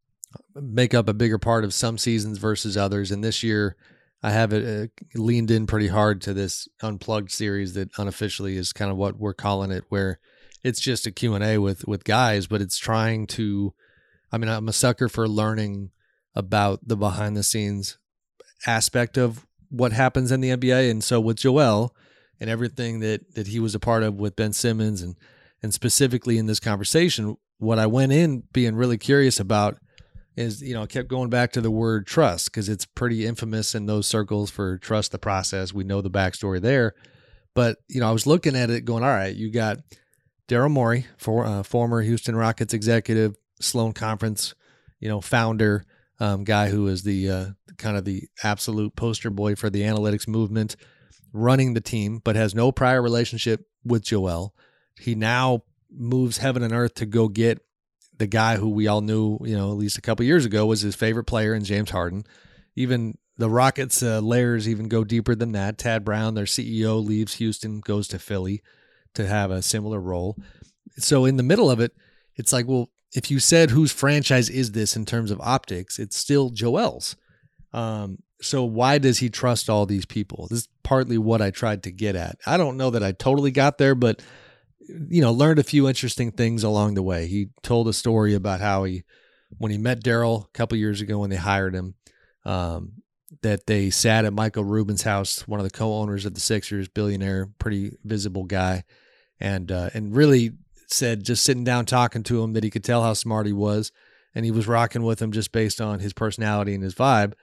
make up a bigger part of some seasons versus others. And this year I have it uh, leaned in pretty hard to this Unplugged series that unofficially is kind of what we're calling it, where it's just a Q and A with, with guys, but it's trying to, I mean, I'm a sucker for learning about the behind the scenes aspect of what happens in the N B A. And so with Joel and everything that, that he was a part of with Ben Simmons and, and specifically in this conversation, what I went in being really curious about is, you know, I kept going back to the word trust because it's pretty infamous in those circles for trust the process. We know the backstory there. But, you know, I was looking at it going, all right, you got Daryl Morey, for, uh, former Houston Rockets executive, Sloan Conference, you know, founder, um, guy who is the uh, kind of the absolute poster boy for the analytics movement, running the team, but has no prior relationship with Joel. He now moves heaven and earth to go get the guy who we all knew, you know, at least a couple years ago was his favorite player in James Harden. Even the Rockets uh, layers even go deeper than that. Tad Brown, their C E O, leaves Houston, goes to Philly to have a similar role. So in the middle of it, it's like, well, if you said whose franchise is this in terms of optics, it's still Joel's. Um, so why does he trust all these people? This is partly what I tried to get at. I don't know that I totally got there, but you know, learned a few interesting things along the way. He told a story about how he, when he met Daryl a couple years ago when they hired him, um, that they sat at Michael Rubin's house, one of the co-owners of the Sixers, billionaire, pretty visible guy, and uh, and really said, just sitting down talking to him, that he could tell how smart he was, and he was rocking with him just based on his personality and his vibe.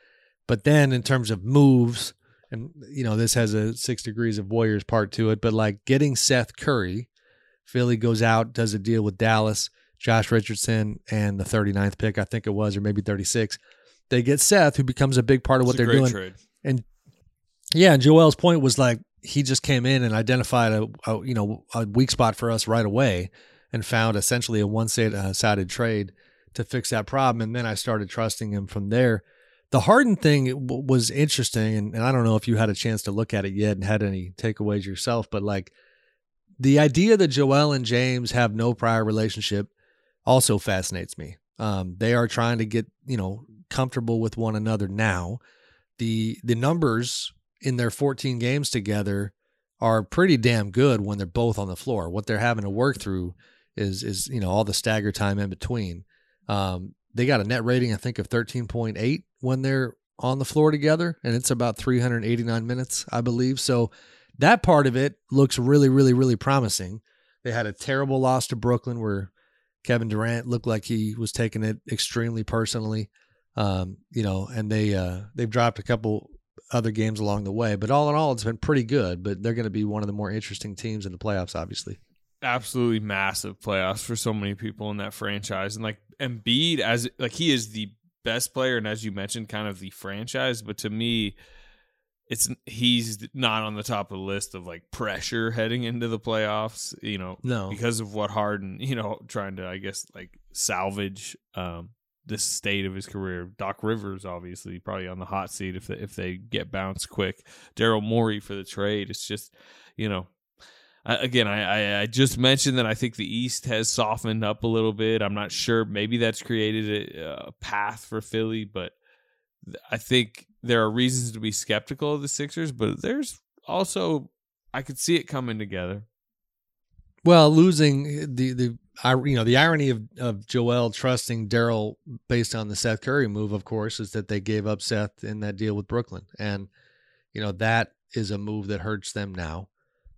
But then in terms of moves, and, you know, this has a six degrees of Warriors part to it, but like getting Seth Curry, Philly goes out, does a deal with Dallas, Josh Richardson, and the thirty-ninth pick, I think it was, or maybe thirty-six. They get Seth, who becomes a big part of what It's a they're great doing. trade. And yeah, and Joel's point was like, he just came in and identified a, a you know a weak spot for us right away, and found essentially a one-sided trade to fix that problem. And then I started trusting him from there. The Harden thing w- was interesting, and, and I don't know if you had a chance to look at it yet and had any takeaways yourself, but like the idea that Joel and James have no prior relationship also fascinates me. Um, they are trying to get, you know, comfortable with one another now. The the numbers in their fourteen games together are pretty damn good when they're both on the floor. What they're having to work through is is you know all the stagger time in between. Um, they got a net rating I think of thirteen point eight when they're on the floor together, and it's about three hundred eighty-nine minutes, I believe. So that part of it looks really, really, really promising. They had a terrible loss to Brooklyn where Kevin Durant looked like he was taking it extremely personally. Um, you know, and they uh, they've dropped a couple other games along the way, but all in all, it's been pretty good. But they're going to be one of the more interesting teams in the playoffs, obviously. Absolutely massive playoffs for so many people in that franchise, and like Embiid, as like he is the best player, and as you mentioned, kind of the franchise. But to me, it's he's not on the top of the list of like pressure heading into the playoffs. You know, no, because of what Harden, you know, trying to I guess like salvage. Um, this state of his career. Doc Rivers, obviously, probably on the hot seat if they, if they get bounced quick. Daryl Morey for the trade. It's just, you know, I, again, I, I, I just mentioned that I think the East has softened up a little bit. I'm not sure. Maybe that's created a, a path for Philly, but I think there are reasons to be skeptical of the Sixers, but there's also, I could see it coming together. Well, losing the, the, I, you know, the irony of, of Joel trusting Daryl based on the Seth Curry move, of course, is that they gave up Seth in that deal with Brooklyn. And, you know, that is a move that hurts them now.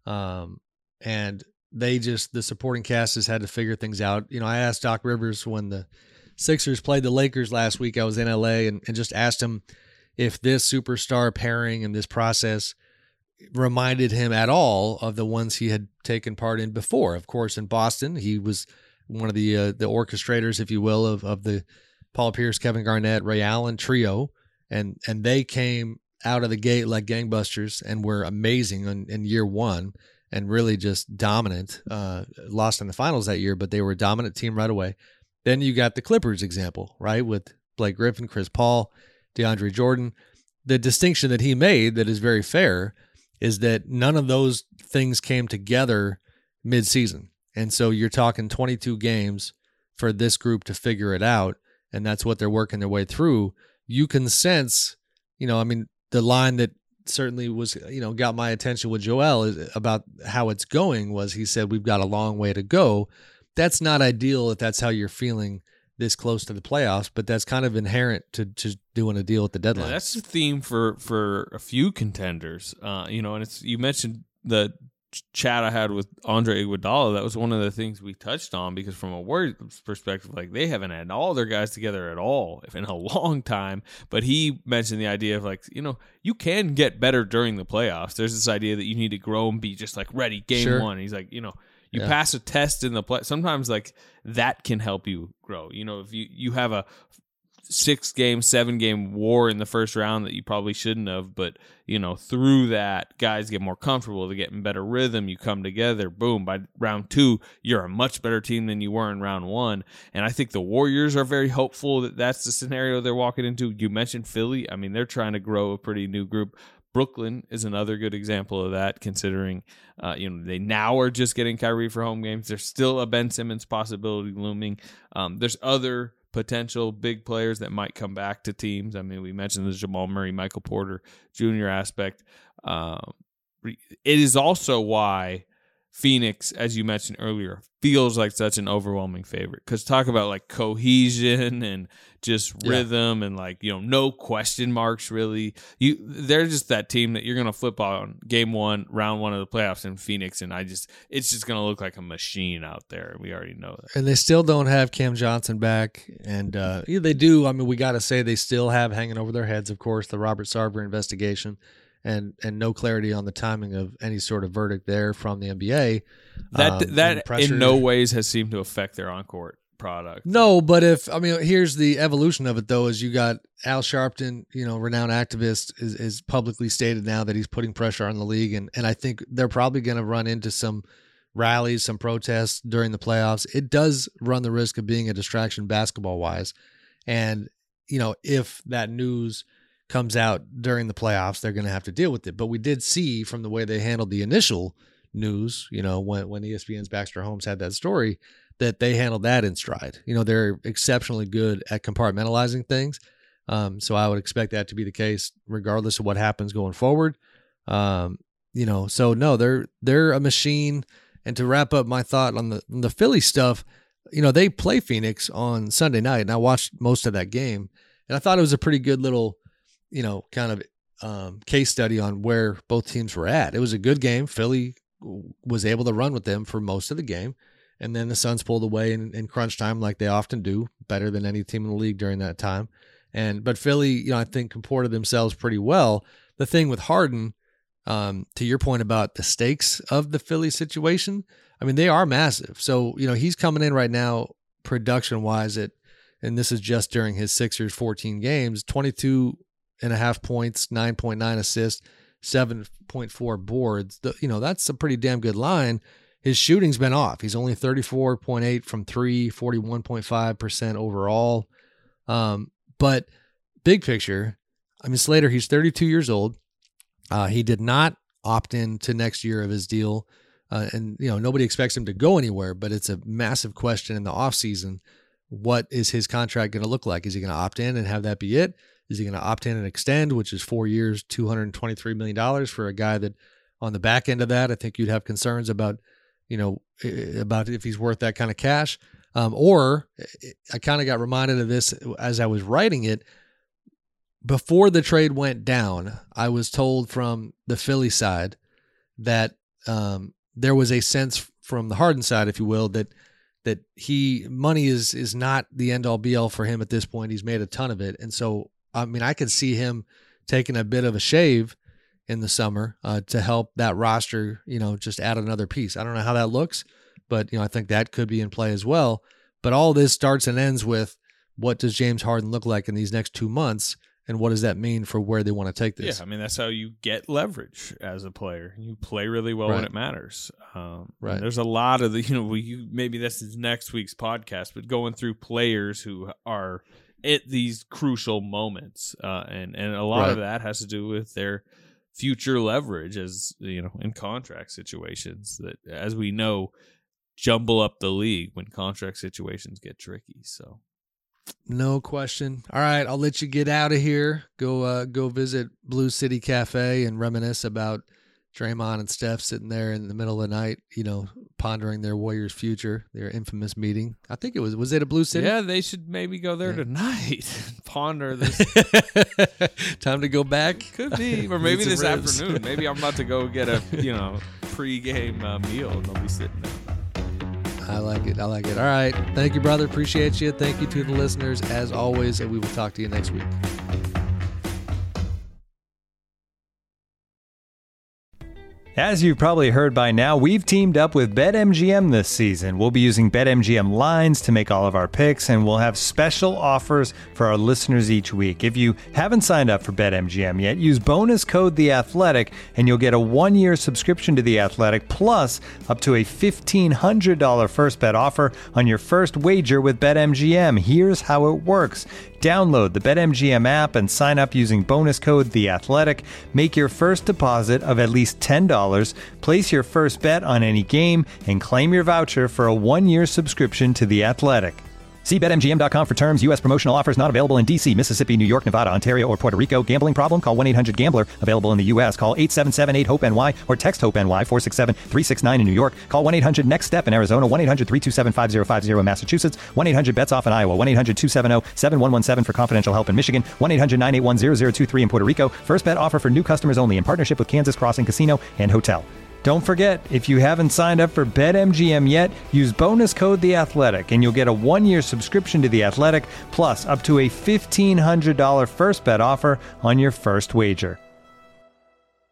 Um, and they just, the supporting cast has had to figure things out. You know, I asked Doc Rivers when the Sixers played the Lakers last week, I was in L A, and, and just asked him if this superstar pairing and this process reminded him at all of the ones he had taken part in before. Of course, in Boston, he was one of the uh, the orchestrators, if you will, of of the Paul Pierce, Kevin Garnett, Ray Allen trio, and and they came out of the gate like gangbusters and were amazing in, in year one and really just dominant. Uh, lost in the finals that year, but they were a dominant team right away. Then you got the Clippers example, right, with Blake Griffin, Chris Paul, DeAndre Jordan. The distinction that he made that is very fair is that none of those things came together mid-season. And so you're talking twenty-two games for this group to figure it out, and that's what they're working their way through. You can sense, you know, I mean, the line that certainly was, you know, got my attention with Joel is about how it's going was he said, we've got a long way to go. That's not ideal if that's how you're feeling this close to the playoffs, but that's kind of inherent to just doing a deal at the deadline. Yeah, that's the theme for for a few contenders, uh, you know. And it's you mentioned the chat I had with Andre Iguodala. That was one of the things we touched on because from a Warriors perspective, like they haven't had all their guys together at all in a long time. But he mentioned the idea of like, you know, you can get better during the playoffs. There's this idea that you need to grow and be just like ready game Sure. one. He's like, you know. You Yeah. pass a test in the play. Sometimes like that can help you grow. You know, if you, you have a six game, seven game war in the first round that you probably shouldn't have, but you know, through that guys get more comfortable. They get in better rhythm. You come together. Boom. By round two, you're a much better team than you were in round one. And I think the Warriors are very hopeful that that's the scenario they're walking into. You mentioned Philly. I mean, they're trying to grow a pretty new group. Brooklyn is another good example of that, considering uh, you know they now are just getting Kyrie for home games. There's still a Ben Simmons possibility looming. Um, there's other potential big players that might come back to teams. I mean, we mentioned the Jamal Murray, Michael Porter Junior aspect. Um, it is also why Phoenix, as you mentioned earlier, feels like such an overwhelming favorite. Because talk about like cohesion and just rhythm yeah. and like, you know, no question marks really. You they're just that team that you're gonna flip on game one, round one of the playoffs in Phoenix, and I just it's just gonna look like a machine out there. We already know that. And they still don't have Cam Johnson back, and uh, yeah, they do. I mean, we got to say they still have hanging over their heads, of course, the Robert Sarver investigation. And and no clarity on the timing of any sort of verdict there from the N B A. That um, that in no ways has seemed to affect their on-court product. No, but if I mean, here's the evolution of it though: is you got Al Sharpton, you know, renowned activist, is, is publicly stated now that he's putting pressure on the league, and and I think they're probably going to run into some rallies, some protests during the playoffs. It does run the risk of being a distraction basketball wise, and you know, if that news comes out during the playoffs, they're going to have to deal with it. But we did see from the way they handled the initial news, you know, when, when E S P N's Baxter Holmes had that story, that they handled that in stride. You know, they're exceptionally good at compartmentalizing things. Um, so I would expect that to be the case regardless of what happens going forward. Um, you know, so no, they're, they're a machine. And to wrap up my thought on the, on the Philly stuff, you know, they play Phoenix on Sunday night, and I watched most of that game, and I thought it was a pretty good little, you know, kind of um, case study on where both teams were at. It was a good game. Philly was able to run with them for most of the game. And then the Suns pulled away in, in crunch time like they often do, better than any team in the league during that time. And But Philly, you know, I think comported themselves pretty well. The thing with Harden, um, to your point about the stakes of the Philly situation, I mean, they are massive. So, you know, he's coming in right now production-wise at, and this is just during his Sixers fourteen games, twenty-two and a half points, nine point nine assists, seven point four boards. The, you know, that's a pretty damn good line. His shooting's been off. He's only thirty-four point eight from three, forty-one point five percent overall. Um, but big picture, I mean, Slater, he's thirty-two years old. Uh, he did not opt in to next year of his deal. Uh, and, you know, nobody expects him to go anywhere, but it's a massive question in the offseason. What is his contract going to look like? Is he going to opt in and have that be it? Is he going to opt in and extend, which is four years, two hundred twenty-three million dollars for a guy that on the back end of that, I think you'd have concerns about, you know, about if he's worth that kind of cash. Um, or I kind of got reminded of this as I was writing it. Before the trade went down, I was told from the Philly side that um, there was a sense from the Harden side, if you will, that that he money is is not the end all be all for him at this point. He's made a ton of it. And so, I mean, I could see him taking a bit of a shave in the summer uh, to help that roster, you know, just add another piece. I don't know how that looks, but, you know, I think that could be in play as well. But all this starts and ends with, what does James Harden look like in these next two months? And what does that mean for where they want to take this? Yeah, I mean, that's how you get leverage as a player. You play really well right. when it matters. Um, right. There's a lot of the, you know, we, you, maybe this is next week's podcast, but going through players who are at these crucial moments. Uh, and, and a lot right. of that has to do with their future leverage as, you know, in contract situations that, as we know, jumble up the league when contract situations get tricky. So. No question. All right, I'll let you get out of here. Go uh, go visit Blue City Cafe and reminisce about Draymond and Steph sitting there in the middle of the night, you know, pondering their Warriors' future, their infamous meeting. I think it was, was it a Blue City? Yeah, they should maybe go there yeah. tonight and ponder this. Time to go back? Could be. Or maybe this ribs. afternoon. Maybe I'm about to go get a, you know, pregame uh, meal and they'll be sitting there. I like it. I like it. All right. Thank you, brother. Appreciate you. Thank you to the listeners, as always, and we will talk to you next week. As you've probably heard by now, we've teamed up with BetMGM this season. We'll be using BetMGM lines to make all of our picks, and we'll have special offers for our listeners each week. If you haven't signed up for BetMGM yet, use bonus code The Athletic, and you'll get a one-year subscription to The Athletic, plus up to a fifteen hundred dollars first bet offer on your first wager with BetMGM. Here's how it works. Download the BetMGM app and sign up using bonus code The Athletic. Make your first deposit of at least ten dollars, place your first bet on any game, and claim your voucher for a one-year subscription to The Athletic. See Bet M G M dot com for terms. U S promotional offers not available in D C, Mississippi, New York, Nevada, Ontario, or Puerto Rico. Gambling problem? Call one eight hundred gambler. Available in the U S. Call eight seven seven eight hope N Y or text HOPE-NY four six seven three six nine in New York. Call one eight hundred next step in Arizona. one eight hundred three two seven five zero five zero in Massachusetts. one eight hundred bets off in Iowa. one eight hundred two seven zero seven one one seven for confidential help in Michigan. one eight hundred nine eight one zero zero two three in Puerto Rico. First bet offer for new customers only in partnership with Kansas Crossing Casino and Hotel. Don't forget, if you haven't signed up for BetMGM yet, use bonus code The Athletic, and you'll get a one-year subscription to The Athletic, plus up to a fifteen hundred dollars first bet offer on your first wager.